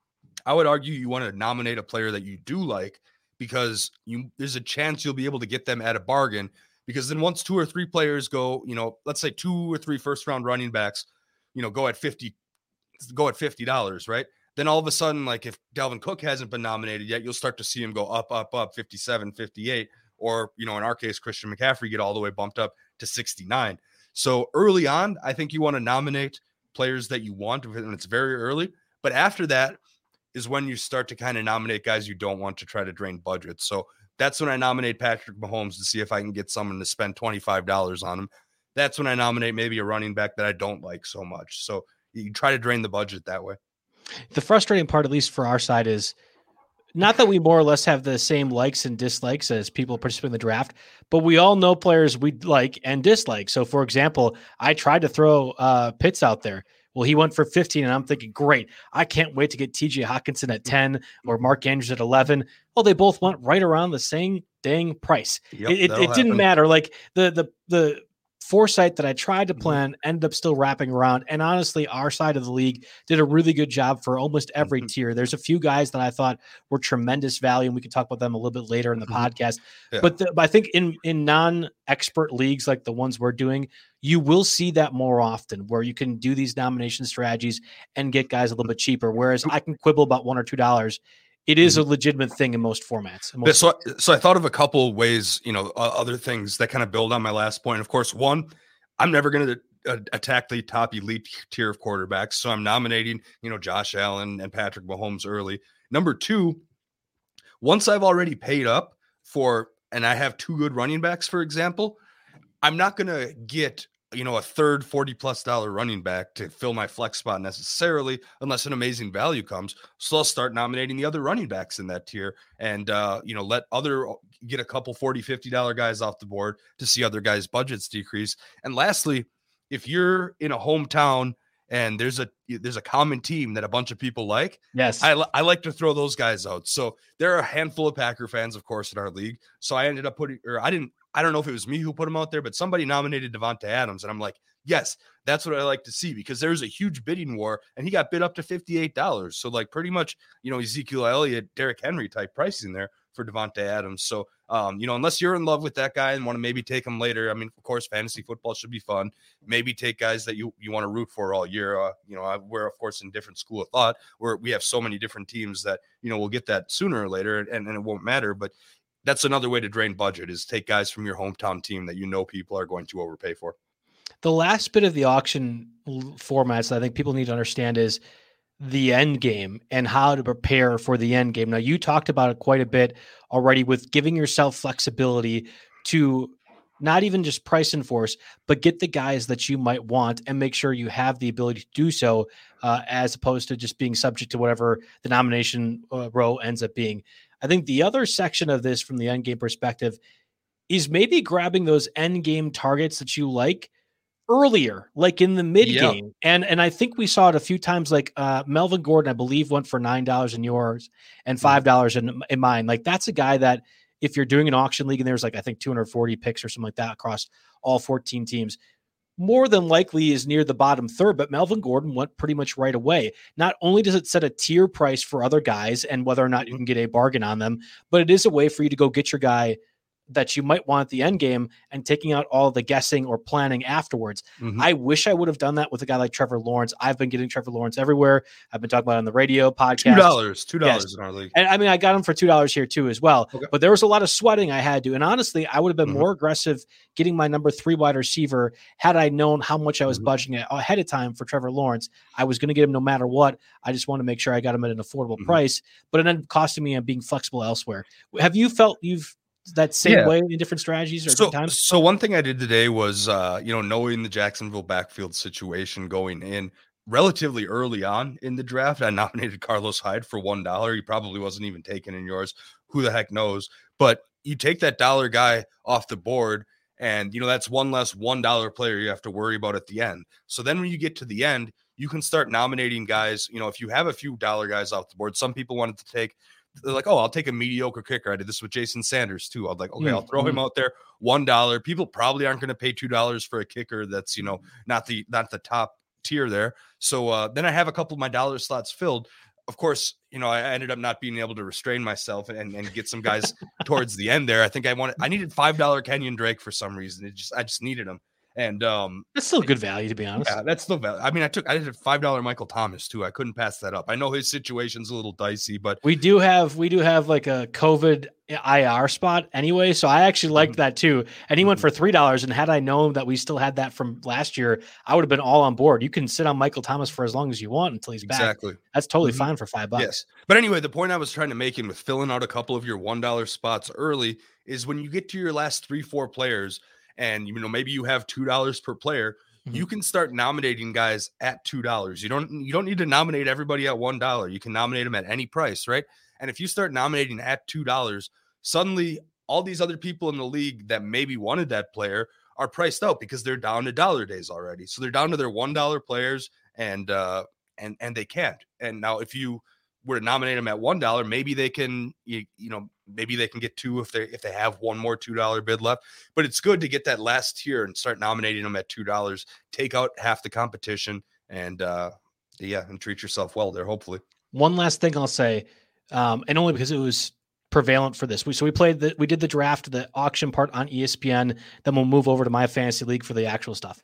C: I would argue you want to nominate a player that you do like because you there's a chance you'll be able to get them at a bargain, because then once two or three players go, you know, let's say two or three first round running backs, you know, go at fifty, go at fifty dollars, right? Then all of a sudden, like if Dalvin Cook hasn't been nominated yet, you'll start to see him go up, up, up, fifty-seven, fifty-eight, or, you know, in our case, Christian McCaffrey get all the way bumped up to sixty-nine. So early on, I think you want to nominate players that you want, and it's very early. But after that is when you start to kind of nominate guys you don't want to try to drain budgets. So that's when I nominate Patrick Mahomes to see if I can get someone to spend twenty-five dollars on him. That's when I nominate maybe a running back that I don't like so much. So you try to drain the budget that way.
B: The frustrating part, at least for our side, is not that we more or less have the same likes and dislikes as people participating in the draft, but we all know players we like and dislike. So, for example, I tried to throw uh, Pitts out there. Well, he went for fifteen, and I'm thinking, great, I can't wait to get T J Hockenson at ten or Mark Andrews at eleven. Well, they both went right around the same dang price.
C: Yep,
B: it it, it didn't
C: happen.
B: matter. Like the the the foresight that I tried to plan ended up still wrapping around. And honestly, our side of the league did a really good job for almost every
C: mm-hmm.
B: tier. There's a few guys that I thought were tremendous value, and we can talk about them a little bit later in the
C: mm-hmm.
B: podcast.
C: Yeah.
B: But, the, but I think in, in non-expert leagues like the ones we're doing, you will see that more often where you can do these nomination strategies and get guys a little bit cheaper. Whereas I can quibble about one or two dollars. It is a legitimate thing in most formats. In most
C: so, so I thought of a couple ways, you know, uh, other things that kind of build on my last point. Of course, one, I'm never going to uh, attack the top elite tier of quarterbacks. So I'm nominating, you know, Josh Allen and Patrick Mahomes early. Number two, once I've already paid up for, and I have two good running backs, for example, I'm not going to get, you know, a third forty plus dollar running back to fill my flex spot necessarily, unless an amazing value comes. So I'll start nominating the other running backs in that tier and, uh, you know, let other get a couple forty, fifty dollar guys off the board to see other guys' budgets decrease. And lastly, if you're in a hometown and there's a, there's a common team that a bunch of people like,
B: yes,
C: I, I like to throw those guys out. So there are a handful of Packer fans, of course, in our league. So I ended up putting, or I didn't, I don't know if it was me who put him out there, but somebody nominated Davante Adams. And I'm like, yes, that's what I like to see, because there's a huge bidding war and he got bid up to fifty-eight dollars. So like pretty much, you know, Ezekiel Elliott, Derrick Henry type pricing there for Davante Adams. So, um, you know, unless you're in love with that guy and want to maybe take him later, I mean, of course, fantasy football should be fun. Maybe take guys that you, you want to root for all year. Uh, you know, I, we're of course in different school of thought where we have so many different teams that, you know, we'll get that sooner or later and, and it won't matter. But that's another way to drain budget, is take guys from your hometown team that you know people are going to overpay for.
B: The last bit of the auction formats that I think people need to understand is the end game and how to prepare for the end game. Now, you talked about it quite a bit already with giving yourself flexibility to not even just price enforce, but get the guys that you might want and make sure you have the ability to do so, uh, as opposed to just being subject to whatever the nomination uh, row ends up being. I think the other section of this from the end game perspective is maybe grabbing those end game targets that you like earlier, like in the mid game. Yeah. And, and I think we saw it a few times, like uh, Melvin Gordon, I believe, went for nine dollars in yours and five dollars in, in mine. Like that's a guy that if you're doing an auction league and there's like, I think two hundred forty picks or something like that across all fourteen teams, more than likely is near the bottom third, but Melvin Gordon went pretty much right away. Not only does it set a tier price for other guys and whether or not you can get a bargain on them, but it is a way for you to go get your guy that you might want at the end game and taking out all the guessing or planning afterwards. Mm-hmm. I wish I would have done that with a guy like Trevor Lawrence. I've been getting Trevor Lawrence everywhere. I've been talking about it on the radio podcast.
C: Two dollars, two dollars
B: yes.
C: in our league.
B: And I mean, I got him for two dollars here too, as well,
C: okay.
B: But there was a lot of sweating I had to, and honestly, I would have been
C: mm-hmm.
B: more aggressive getting my number three wide receiver had I known how much I was
C: mm-hmm.
B: budgeting ahead of time for Trevor Lawrence. I was going to get him no matter what. I just want to make sure I got him at an affordable mm-hmm. price, but it ended up costing me and being flexible elsewhere. Have you felt you've that same yeah. way in different strategies or
C: so,
B: times?
C: So one thing I did today was, uh, you know, knowing the Jacksonville backfield situation going in relatively early on in the draft, I nominated Carlos Hyde for one dollar. He probably wasn't even taken in yours. Who the heck knows? But you take that dollar guy off the board and, you know, that's one less one dollar player you have to worry about at the end. So then when you get to the end, you can start nominating guys. You know, if you have a few dollar guys off the board, some people wanted to take, they're like, oh, I'll take a mediocre kicker. I did this with Jason Sanders too. I'm like, okay, mm-hmm. I'll throw him out there. one dollar. People probably aren't going to pay two dollars for a kicker that's, you know, not the not the top tier there. So uh, then I have a couple of my dollar slots filled. Of course, you know, I ended up not being able to restrain myself and, and get some guys towards the end there. I think I wanted, I needed five dollar Kenyon Drake for some reason. It just, I just needed him. And um,
B: that's still good value, to be honest.
C: Yeah, that's still value. I mean, I took I did a five dollar Michael Thomas too. I couldn't pass that up. I know his situation's a little dicey, but
B: we do have we do have like a COVID I R spot anyway. So I actually liked mm-hmm. that too. And he mm-hmm. went for three dollars. And had I known that we still had that from last year, I would have been all on board. You can sit on Michael Thomas for as long as you want until he's back.
C: Exactly.
B: That's totally
C: mm-hmm.
B: fine for five bucks.
C: Yes. But anyway, the point I was trying to make in with filling out a couple of your one dollar spots early is when you get to your last three, four players, and you know maybe you have two dollars per player, mm-hmm. you can start nominating guys at two dollars. You don't you don't need to nominate everybody at one dollar. You can nominate them at any price, right? And if you start nominating at two dollars, suddenly all these other people in the league that maybe wanted that player are priced out because they're down to dollar days already. So they're down to their one dollar players, and uh, and and they can't. And now if you were to nominate them at one dollar, maybe they can you, you know. Maybe they can get two if they if they have one more two dollar bid left. But it's good to get that last tier and start nominating them at two dollars. Take out half the competition and uh, yeah, and treat yourself well there. Hopefully.
B: One last thing I'll say, um, and only because it was prevalent for this. We so we played the we did the draft, the auction part on E S P N. Then we'll move over to My Fantasy League for the actual stuff.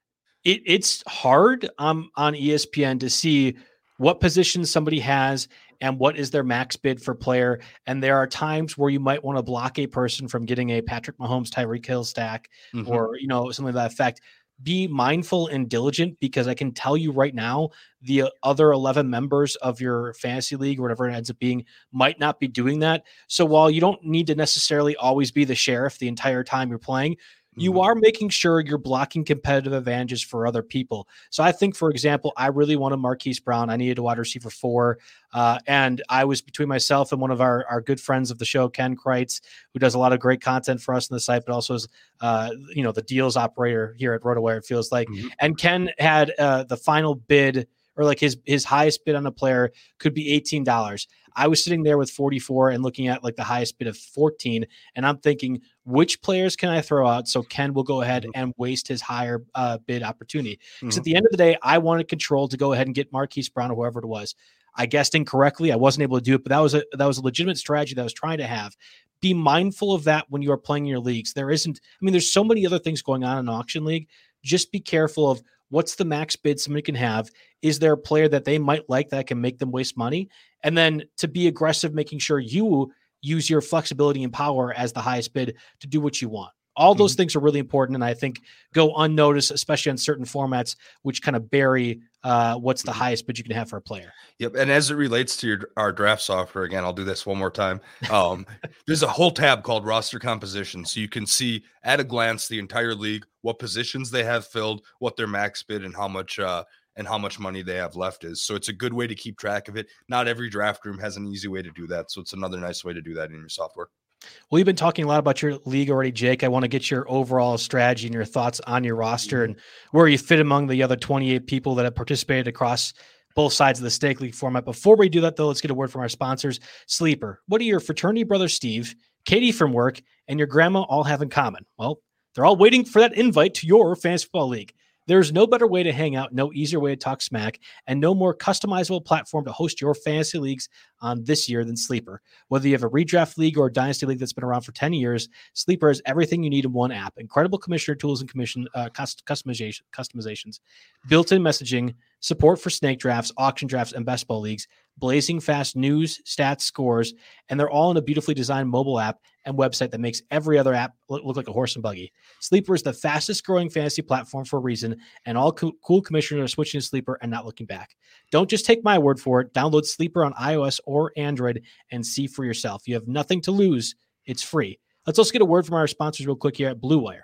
B: It it's hard um, on E S P N to see what position somebody has and what is their max bid for player. And there are times where you might want to block a person from getting a Patrick Mahomes, Tyreek Hill stack, mm-hmm. or, you know, something to that effect. Be mindful and diligent, because I can tell you right now, the other eleven members of your fantasy league or whatever it ends up being might not be doing that. So while you don't need to necessarily always be the sheriff the entire time you're playing, you are making sure you're blocking competitive advantages for other people. So I think, for example, I really wanted Marquise Brown. I needed a wide receiver four. Uh, and I was between myself and one of our, our good friends of the show, Ken Kreitz, who does a lot of great content for us on the site, but also is, uh, you know, the deals operator here at RotoWire, it feels like. Mm-hmm. And Ken had uh, the final bid, or like his, his highest bid on a player could be eighteen dollars. I was sitting there with forty-four and looking at like the highest bid of fourteen. And I'm thinking, which players can I throw out so Ken will go ahead and waste his higher uh, bid opportunity? Because mm-hmm. at the end of the day, I wanted control to go ahead and get Marquise Brown or whoever it was. I guessed incorrectly. I wasn't able to do it, but that was a, that was a legitimate strategy that I was trying to have. Be mindful of that when you are playing your leagues. There isn't, I mean, there's so many other things going on in an auction league. Just be careful of what's the max bid somebody can have. Is there a player that they might like that can make them waste money? And then to be aggressive, making sure you use your flexibility and power as the highest bid to do what you want. All those mm-hmm. things are really important, and I think go unnoticed, especially on certain formats, which kind of bury uh, what's the highest bid you can have for a player.
C: Yep, and as it relates to your, our draft software, again, I'll do this one more time. Um, there's a whole tab called roster composition, so you can see at a glance the entire league, what positions they have filled, what their max bid, and how much uh, and how much money they have left is. So it's a good way to keep track of it. Not every draft room has an easy way to do that, so it's another nice way to do that in your software.
B: Well, you've been talking a lot about your league already, Jake. I want to get your overall strategy and your thoughts on your roster and where you fit among the other twenty-eight people that have participated across both sides of the Stake League format. Before we do that, though, let's get a word from our sponsors. Sleeper. What do your fraternity brother Steve, Katie from work, and your grandma all have in common? Well, they're all waiting for that invite to your fantasy football league. There's no better way to hang out, no easier way to talk smack, and no more customizable platform to host your fantasy leagues on this year than Sleeper. Whether you have a redraft league or a dynasty league that's been around for ten years, Sleeper has everything you need in one app. Incredible commissioner tools and commission uh, customization, customizations, built-in messaging, support for snake drafts, auction drafts, and best ball leagues, blazing fast news, stats, scores, and they're all in a beautifully designed mobile app and website that makes every other app look like a horse and buggy. Sleeper is the fastest growing fantasy platform for a reason, and all co- cool commissioners are switching to Sleeper and not looking back. Don't just take my word for it. Download Sleeper on iOS or Android and see for yourself. You have nothing to lose. It's free. Let's also get a word from our sponsors real quick here at Blue Wire.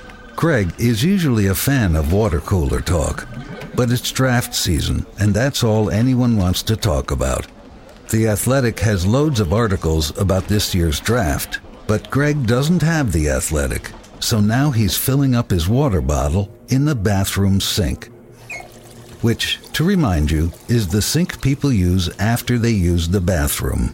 D: Greg is usually a fan of water cooler talk, but it's draft season, and that's all anyone wants to talk about. The Athletic has loads of articles about this year's draft, but Greg doesn't have The Athletic, so now he's filling up his water bottle in the bathroom sink, which, to remind you, is the sink people use after they use the bathroom.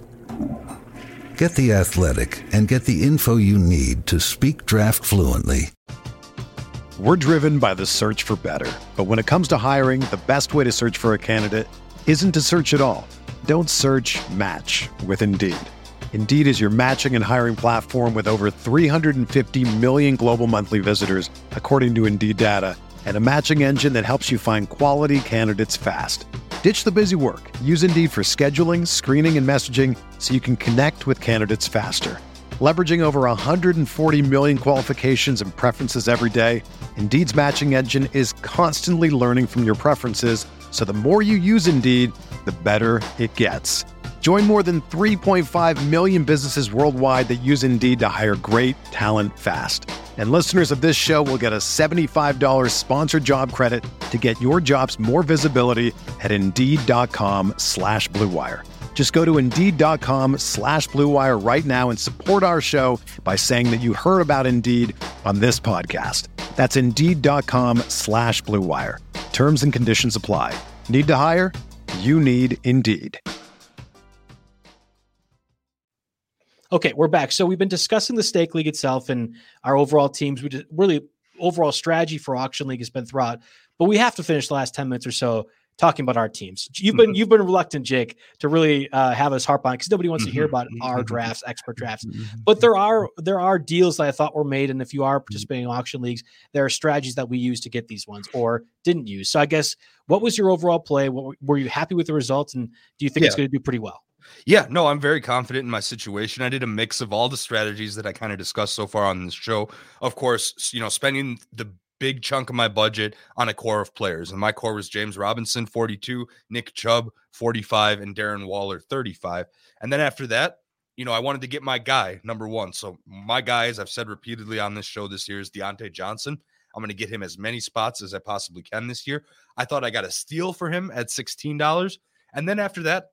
D: Get The Athletic and get the info you need to speak draft fluently.
A: We're driven by the search for better. But when it comes to hiring, the best way to search for a candidate isn't to search at all. Don't search, match with Indeed. Indeed is your matching and hiring platform with over three hundred fifty million global monthly visitors, according to Indeed data, and a matching engine that helps you find quality candidates fast. Ditch the busy work. Use Indeed for scheduling, screening, and messaging so you can connect with candidates faster. Leveraging over one hundred forty million qualifications and preferences every day, Indeed's matching engine is constantly learning from your preferences, so the more you use Indeed, the better it gets. Join more than three point five million businesses worldwide that use Indeed to hire great talent fast. And listeners of this show will get a seventy-five dollars sponsored job credit to get your jobs more visibility at Indeed.com slash Blue Wire. Just go to Indeed.com slash Blue Wire right now and support our show by saying that you heard about Indeed on this podcast. That's Indeed.com slash Blue Wire. Terms and conditions apply. Need to hire? You need Indeed.
B: Okay, we're back. So we've been discussing the Stake League itself and our overall teams. We did really overall strategy for Auction League has been throughout, but we have to finish the last ten minutes or so talking about our teams. You've been you've been reluctant, Jake, to really uh, have us harp on because nobody wants to hear about our drafts, expert drafts. But there are there are deals that I thought were made, and if you are participating in auction leagues, there are strategies that we use to get these ones or didn't use. So I guess what was your overall play? What, were you happy with the results, and do you think
C: yeah.
B: it's going to do pretty well?
C: Yeah, no, I'm very confident in my situation. I did a mix of all the strategies that I kind of discussed so far on this show. Of course, you know, spending the big chunk of my budget on a core of players. And my core was James Robinson, forty-two, Nick Chubb, forty-five, and Darren Waller, thirty-five. And then after that, you know, I wanted to get my guy, number one. So my guy, as I've said repeatedly on this show this year, is Deontay Johnson. I'm going to get him as many spots as I possibly can this year. I thought I got a steal for him at sixteen dollars. And then after that,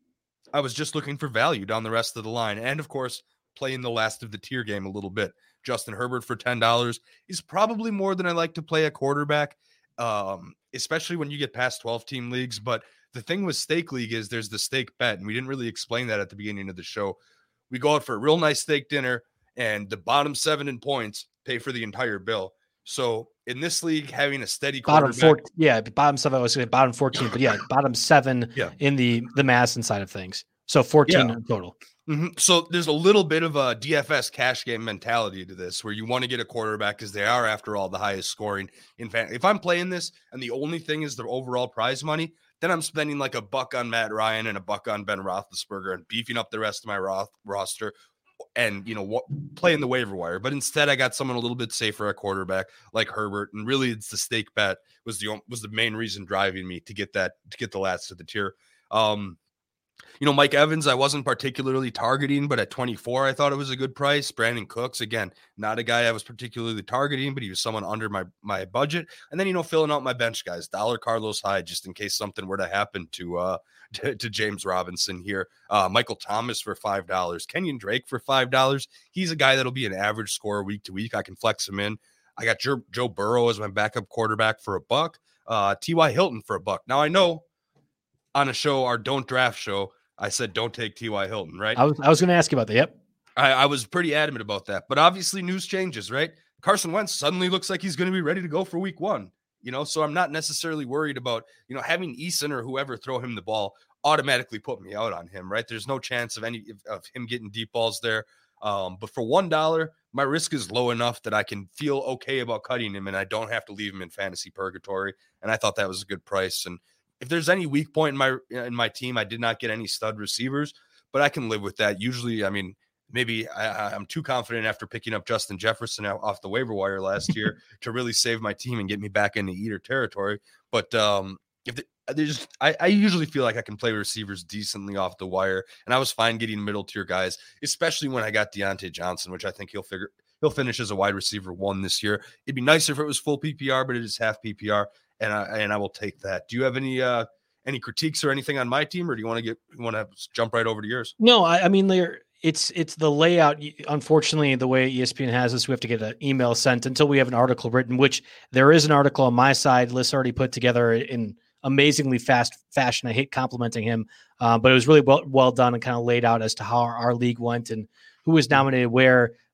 C: I was just looking for value down the rest of the line. And of course, playing the last of the tier game a little bit. Justin Herbert for ten dollars is probably more than I like to play a quarterback, um, especially when you get past twelve team leagues. But the thing with Stake League is there's the stake bet. And we didn't really explain that at the beginning of the show. We go out for a real nice steak dinner and the bottom seven in points pay for the entire bill. So in this league, having a steady
B: bottom four, yeah, bottom seven. I was going to bottom fourteen, but yeah, bottom seven
C: yeah.
B: in the the Madison side of things. So fourteen
C: yeah.
B: total.
C: Mm-hmm. So there's a little bit of a D F S cash game mentality to this, where you want to get a quarterback because they are, after all, the highest scoring in fan. If I'm playing this and the only thing is the overall prize money, then I'm spending like a buck on Matt Ryan and a buck on Ben Roethlisberger and beefing up the rest of my ro- roster. And, you know, what, playing the waiver wire. But instead, I got someone a little bit safer at quarterback like Herbert. And really, it's the stake bet was the was the main reason driving me to get that to get the last of the tier. Um, you know, Mike Evans, I wasn't particularly targeting, but at twenty-four, I thought it was a good price. Brandon Cooks, again, not a guy I was particularly targeting, but he was someone under my my budget. And then, you know, filling out my bench guys, dollar Carlos Hyde, just in case something were to happen to uh to, to James Robinson here. Uh, Michael Thomas for five dollars. Kenyon Drake for five dollars. He's a guy that'll be an average scorer week to week. I can flex him in. I got Joe, Joe Burrow as my backup quarterback for a buck. Uh, T Y Hilton for a buck. Now, I know on a show, our Don't Draft show, I said don't take T Y Hilton, right?
B: I was I was going to ask you about that. Yep.
C: I, I was pretty adamant about that. But obviously news changes, right? Carson Wentz suddenly looks like he's going to be ready to go for week one. You know, so I'm not necessarily worried about, you know, having Eason or whoever throw him the ball automatically put me out on him, right? There's no chance of any of him getting deep balls there. Um, but for one dollar, my risk is low enough that I can feel okay about cutting him and I don't have to leave him in fantasy purgatory. And I thought that was a good price. And if there's any weak point in my in my team, I did not get any stud receivers, but I can live with that. Usually, I mean, maybe I, I'm too confident after picking up Justin Jefferson off the waiver wire last year to really save my team and get me back into eater territory. But um, if the, there's, I, I usually feel like I can play receivers decently off the wire, and I was fine getting middle tier guys, especially when I got Deontay Johnson, which I think he'll figure he'll finish as a wide receiver one this year. It'd be nicer if it was full P P R, but it is half P P R, and I and I will take that. Do you have any uh, any critiques or anything on my team, or do you want to get you want to jump right over to yours?
B: No, I, I mean there. It's it's the layout. Unfortunately, the way E S P N has this, we have to get an email sent until we have an article written, which there is an article on my side. Liz already put together in amazingly fast fashion. I hate complimenting him, uh, but it was really well, well done and kind of laid out as to how our, our league went and who was nominated where.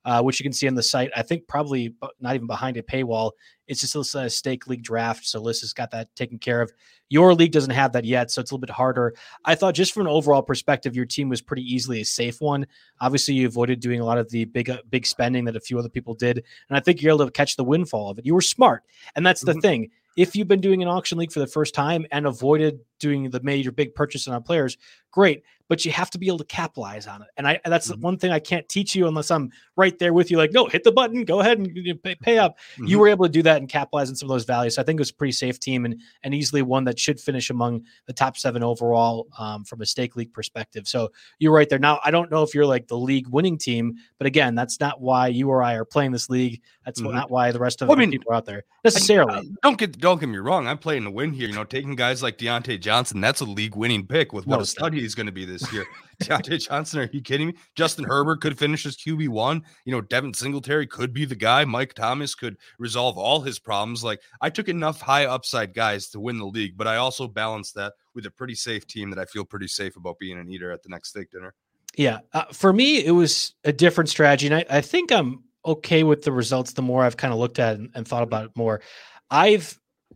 B: uh, which you can see on the site. I think probably not even behind a paywall. It's just a stake league draft. So Liz has got that taken care of. Your league doesn't have that yet, so it's a little bit harder. I thought just from an overall perspective, your team was pretty easily a safe one. Obviously, you avoided doing a lot of the big, uh, big spending that a few other people did. And I think you're able to catch the windfall of it. You were smart. And that's the mm-hmm. thing. If you've been doing an auction league for the first time and avoided doing the major big purchase on players, great. But you have to be able to capitalize on it. And I that's mm-hmm. one thing I can't teach you unless I'm right there with you. Like, no, hit the button, go ahead and you know, pay, pay up. Mm-hmm. You were able to do that and capitalize on some of those values. So I think it was a pretty safe team and, and easily one that should finish among the top seven overall um, from a stake league perspective. So you're right there. Now, I don't know if you're like the league winning team, but again, that's not why you or I are playing this league. That's mm-hmm. not why the rest of well, the I mean, people are out there necessarily.
C: I, I, don't get don't get me wrong. I'm playing to win here. You know, taking guys like Deontay Johnson, that's a league winning pick with what no, a stud he's going to be this year. Deontay Johnson, are you kidding me? Justin Herbert could finish as Q B one. You know, Devin Singletary could be the guy. Mike Thomas could resolve all his problems. Like, I took enough high upside guys to win the league, but I also balanced that with a pretty safe team that I feel pretty safe about being an eater at the next steak dinner.
B: Yeah. Uh, for me, it was a different strategy. And I, I think I'm okay with the results the more I've kind of looked at and, and thought about it more. I've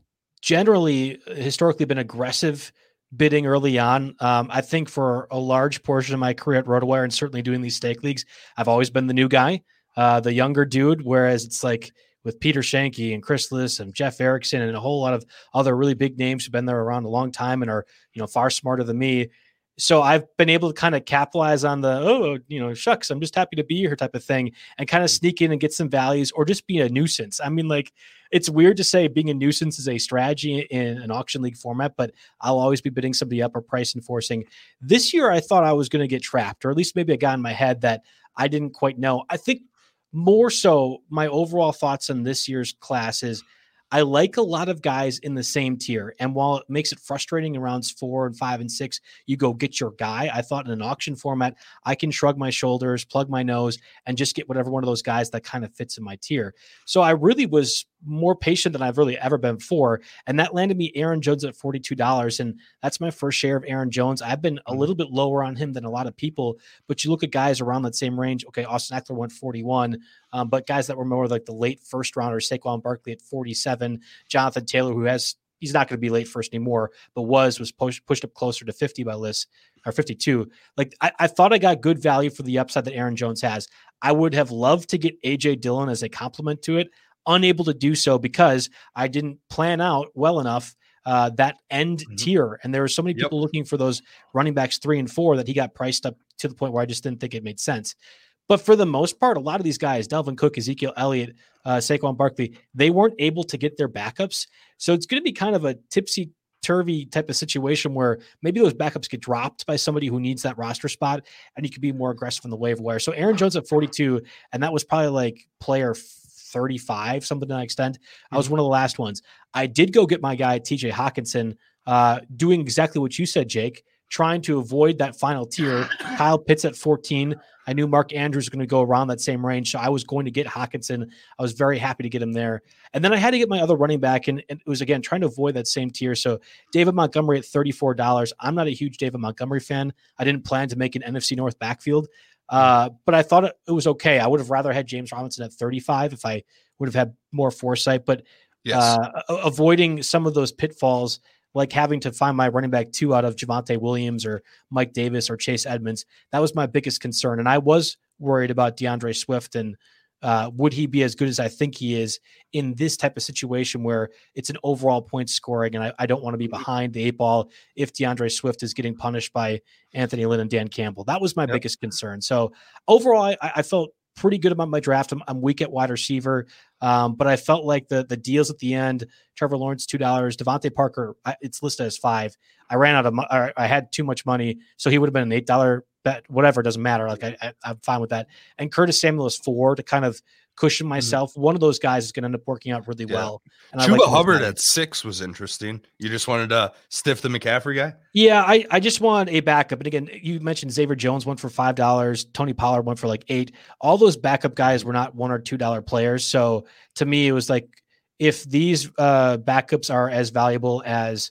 B: generally historically been aggressive bidding early on. Um, I think for a large portion of my career at RotoWire and certainly doing these stake leagues, I've always been the new guy, uh, the younger dude, whereas it's like with Peter Shanky and Chris Liss and Jeff Erickson and a whole lot of other really big names who've been there around a long time and are, you know, far smarter than me. So I've been able to kind of capitalize on the, oh, you know, shucks, I'm just happy to be here type of thing and kind of sneak in and get some values or just be a nuisance. I mean, like, it's weird to say being a nuisance is a strategy in an auction league format, but I'll always be bidding somebody up or price enforcing. This year, I thought I was going to get trapped, or at least maybe I got in my head that I didn't quite know. I think more so my overall thoughts on this year's class is I like a lot of guys in the same tier. And while it makes it frustrating in rounds four and five and six, you go get your guy. I thought in an auction format, I can shrug my shoulders, plug my nose, and just get whatever one of those guys that kind of fits in my tier. So I really was more patient than I've really ever been before. And that landed me Aaron Jones at forty-two dollars. And that's my first share of Aaron Jones. I've been a little bit lower on him than a lot of people, but you look at guys around that same range. Okay, Austin Eckler went forty-one, um, but guys that were more like the late first rounders, Saquon Barkley at forty-seven, Jonathan Taylor, who has, he's not going to be late first anymore, but was, was pushed, pushed up closer to fifty by Liz, or fifty-two. Like, I, I thought I got good value for the upside that Aaron Jones has. I would have loved to get A J Dillon as a complement to it. Unable to do so because I didn't plan out well enough uh, that end mm-hmm. tier. And there were so many people yep. looking for those running backs three and four that he got priced up to the point where I just didn't think it made sense. But for the most part, a lot of these guys, Dalvin Cook, Ezekiel Elliott, uh, Saquon Barkley, they weren't able to get their backups. So it's going to be kind of a tipsy turvy type of situation where maybe those backups get dropped by somebody who needs that roster spot and you can be more aggressive on the waiver wire. So Aaron Jones at forty-two, and that was probably like player thirty-five, something to that extent. I was one of the last ones. I did go get my guy, T J Hawkinson, uh, doing exactly what you said, Jake, trying to avoid that final tier. Kyle Pitts at fourteen. I knew Mark Andrews was going to go around that same range, so I was going to get Hawkinson. I was very happy to get him there. And then I had to get my other running back, and, and it was, again, trying to avoid that same tier. So David Montgomery at thirty-four dollars. I'm not a huge David Montgomery fan. I didn't plan to make an N F C North backfield, uh, but I thought it, it was okay. I would have rather had James Robinson at thirty-five if I would have had more foresight. But yes. uh, avoiding some of those pitfalls, like having to find my running back two out of Javonte Williams or Mike Davis or Chase Edmonds, that was my biggest concern. And I was worried about DeAndre Swift and uh, would he be as good as I think he is in this type of situation where it's an overall point scoring. And I, I don't want to be behind the eight ball if DeAndre Swift is getting punished by Anthony Lynn and Dan Campbell. That was my yep. biggest concern. So overall, I, I felt pretty good about my draft. I'm, I'm weak at wide receiver, um, but I felt like the the deals at the end, Trevor Lawrence, two dollars, Devontae Parker, I, it's listed as five. I ran out of, mo- or I had too much money, so he would have been an eight dollars bet, whatever, doesn't matter. Like I, I, I'm fine with that. And Curtis Samuel is four to kind of cushion myself. Mm-hmm. One of those guys is going to end up working out really yeah. well.
C: And Chuba like Hubbard at six was interesting. You just wanted to stiff the McCaffrey guy?
B: Yeah, I, I just want a backup. And again, you mentioned Xavier Jones went for five dollars. Tony Pollard went for like eight. All those backup guys were not one or two dollar players. So to me, it was like, if these uh, backups are as valuable as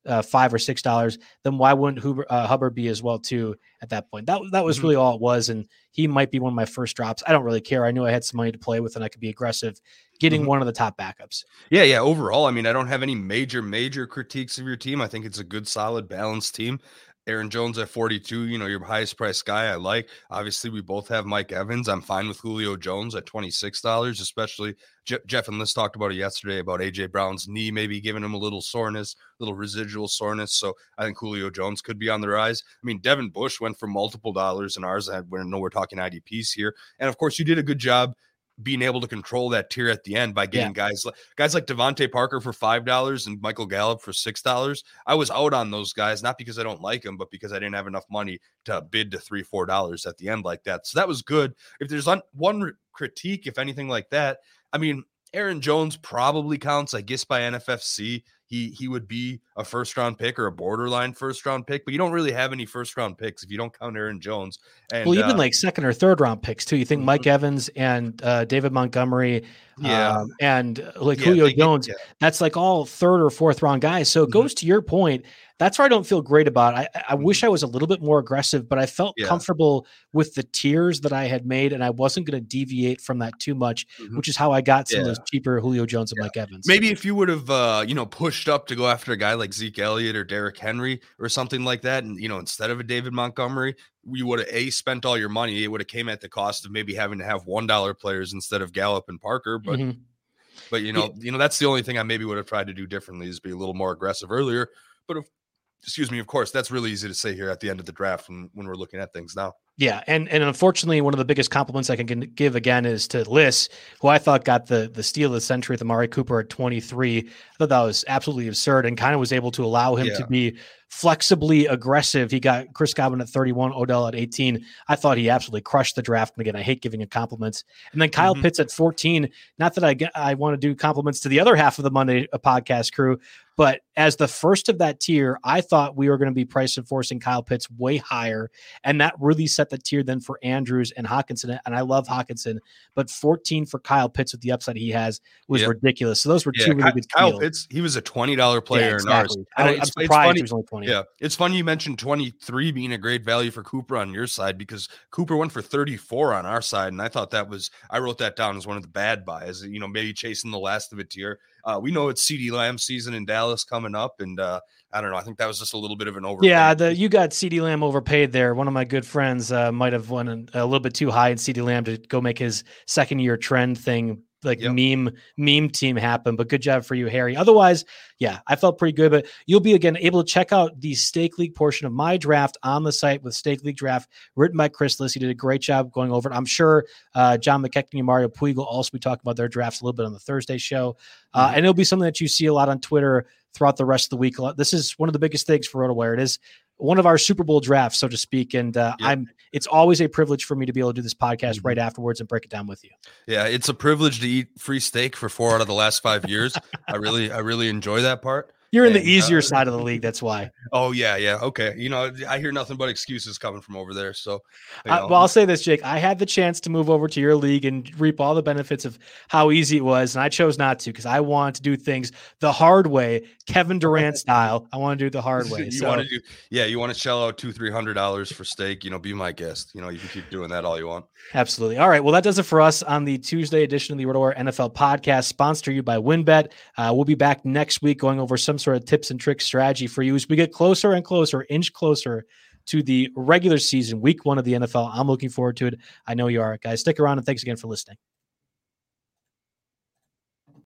B: uh, five or six dollars, then why wouldn't Huber, uh, Hubbard be as well too at that point? That that was mm-hmm. really all it was, and he might be one of my first drops. I don't really care. I knew I had some money to play with, and I could be aggressive, getting mm-hmm. one of the top backups.
C: Yeah, yeah. Overall, I mean, I don't have any major major critiques of your team. I think it's a good, solid, balanced team. Aaron Jones at forty-two, you know, your highest price guy I like. Obviously, we both have Mike Evans. I'm fine with Julio Jones at twenty-six dollars, especially Je- Jeff and Liz talked about it yesterday about A J Brown's knee maybe giving him a little soreness, little residual soreness. So I think Julio Jones could be on the rise. I mean, Devin Bush went for multiple dollars in ours. I know we're talking I D Ps here. And of course, you did a good job being able to control that tier at the end by getting yeah. guys like guys like Devontae Parker for five dollars and Michael Gallup for six dollars. I was out on those guys, not because I don't like them, but because I didn't have enough money to bid to three, four dollars at the end like that. So that was good. If there's un- one critique, if anything like that, I mean, Aaron Jones probably counts, I guess, by N F F C. He he would be a first round pick or a borderline first round pick, but you don't really have any first round picks if you don't count Aaron Jones. And
B: well, even
C: uh,
B: like second or third round picks too. You think mm-hmm. Mike Evans and uh, David Montgomery,
C: yeah,
B: um, and like
C: yeah,
B: Julio
C: they,
B: Jones. Yeah. That's like all third or fourth round guys. So it mm-hmm. goes to your point. That's where I don't feel great about it. I, I mm-hmm. wish I was a little bit more aggressive, but I felt yeah. comfortable with the tiers that I had made, and I wasn't going to deviate from that too much, mm-hmm. which is how I got some yeah. of those cheaper Julio Jones and yeah. Mike Evans.
C: Maybe if you would have, uh, you know, pushed up to go after a guy like Zeke Elliott or Derrick Henry or something like that, and, you know, instead of a David Montgomery, you would have a spent all your money. It would have came at the cost of maybe having to have one dollar players instead of Gallup and Parker. But, mm-hmm. but you know, yeah. you know, that's the only thing I maybe would have tried to do differently is be a little more aggressive earlier. But if, excuse me, of course, that's really easy to say here at the end of the draft when, when we're looking at things now.
B: Yeah, and and unfortunately, one of the biggest compliments I can give again is to Liss, who I thought got the the steal of the century with Amari Cooper at twenty-three. I thought that was absolutely absurd and kind of was able to allow him yeah. to be flexibly aggressive. He got Chris Godwin at thirty-one, Odell at eighteen. I thought he absolutely crushed the draft. And again, I hate giving him compliments. And then Kyle mm-hmm. Pitts at fourteen. Not that I get, I want to do compliments to the other half of the Monday podcast crew, but as the first of that tier, I thought we were going to be price enforcing Kyle Pitts way higher. And that really set the tier then for Andrews and Hockenson. And I love Hockenson, but fourteen for Kyle Pitts with the upside he has was yep. ridiculous. So those were
C: yeah,
B: two really good
C: Kyle
B: deals.
C: Pitts, he was a twenty dollars player yeah,
B: exactly.
C: in ours.
B: I, I'm
C: it's,
B: surprised
C: it's funny,
B: he was only twenty.
C: Yeah, it's funny you mentioned twenty-three being a great value for Cooper on your side because Cooper went for thirty-four on our side. And I thought that was, I wrote that down as one of the bad buys, you know, maybe chasing the last of it tier. Uh, we know it's CeeDee Lamb season in Dallas coming up, and uh, I don't know. I think that was just a little bit of an overpay.
B: Yeah, the you got CeeDee Lamb overpaid there. One of my good friends uh, might have won a, a little bit too high in CeeDee Lamb to go make his second year trend thing, like yep. meme meme team happen. But good job for you, Harry. Otherwise, yeah, I felt pretty good. But you'll be again able to check out the Stake League portion of my draft on the site with Stake League Draft written by Chris Liss. He did a great job going over it. I'm sure uh, John McKechnie and Mario Puig will also be talking about their drafts a little bit on the Thursday show. Uh, mm-hmm. And it'll be something that you see a lot on Twitter throughout the rest of the week. This is one of the biggest things for RotoWire. It is one of our Super Bowl drafts, so to speak. And uh, yep. I'm, it's always a privilege for me to be able to do this podcast mm-hmm. right afterwards and break it down with you.
C: Yeah. It's a privilege to eat free steak for four out of the last five years. I really, I really enjoy that part.
B: You're in
C: and,
B: the easier
C: uh,
B: side of the league. That's why.
C: Oh yeah. Yeah. Okay. You know, I hear nothing but excuses coming from over there. So, you know.
B: uh, well, I'll say this, Jake, I had the chance to move over to your league and reap all the benefits of how easy it was. And I chose not to, because I want to do things the hard way, Kevin Durant style. I want to do it the hard way.
C: you
B: so,
C: want to do, yeah. You want to shell out two, three hundred dollars for steak, you know, be my guest. You know, you can keep doing that all you want.
B: Absolutely. All right. Well, that does it for us on the Tuesday edition of the RotoWire N F L podcast, sponsored to you by WynnBET. Uh, we'll be back next week going over some sort of tips and tricks strategy for you as we get closer and closer, inch closer to the regular season, week one of the N F L. I'm looking forward to it. I know you are. Guys, stick around, and thanks again for listening.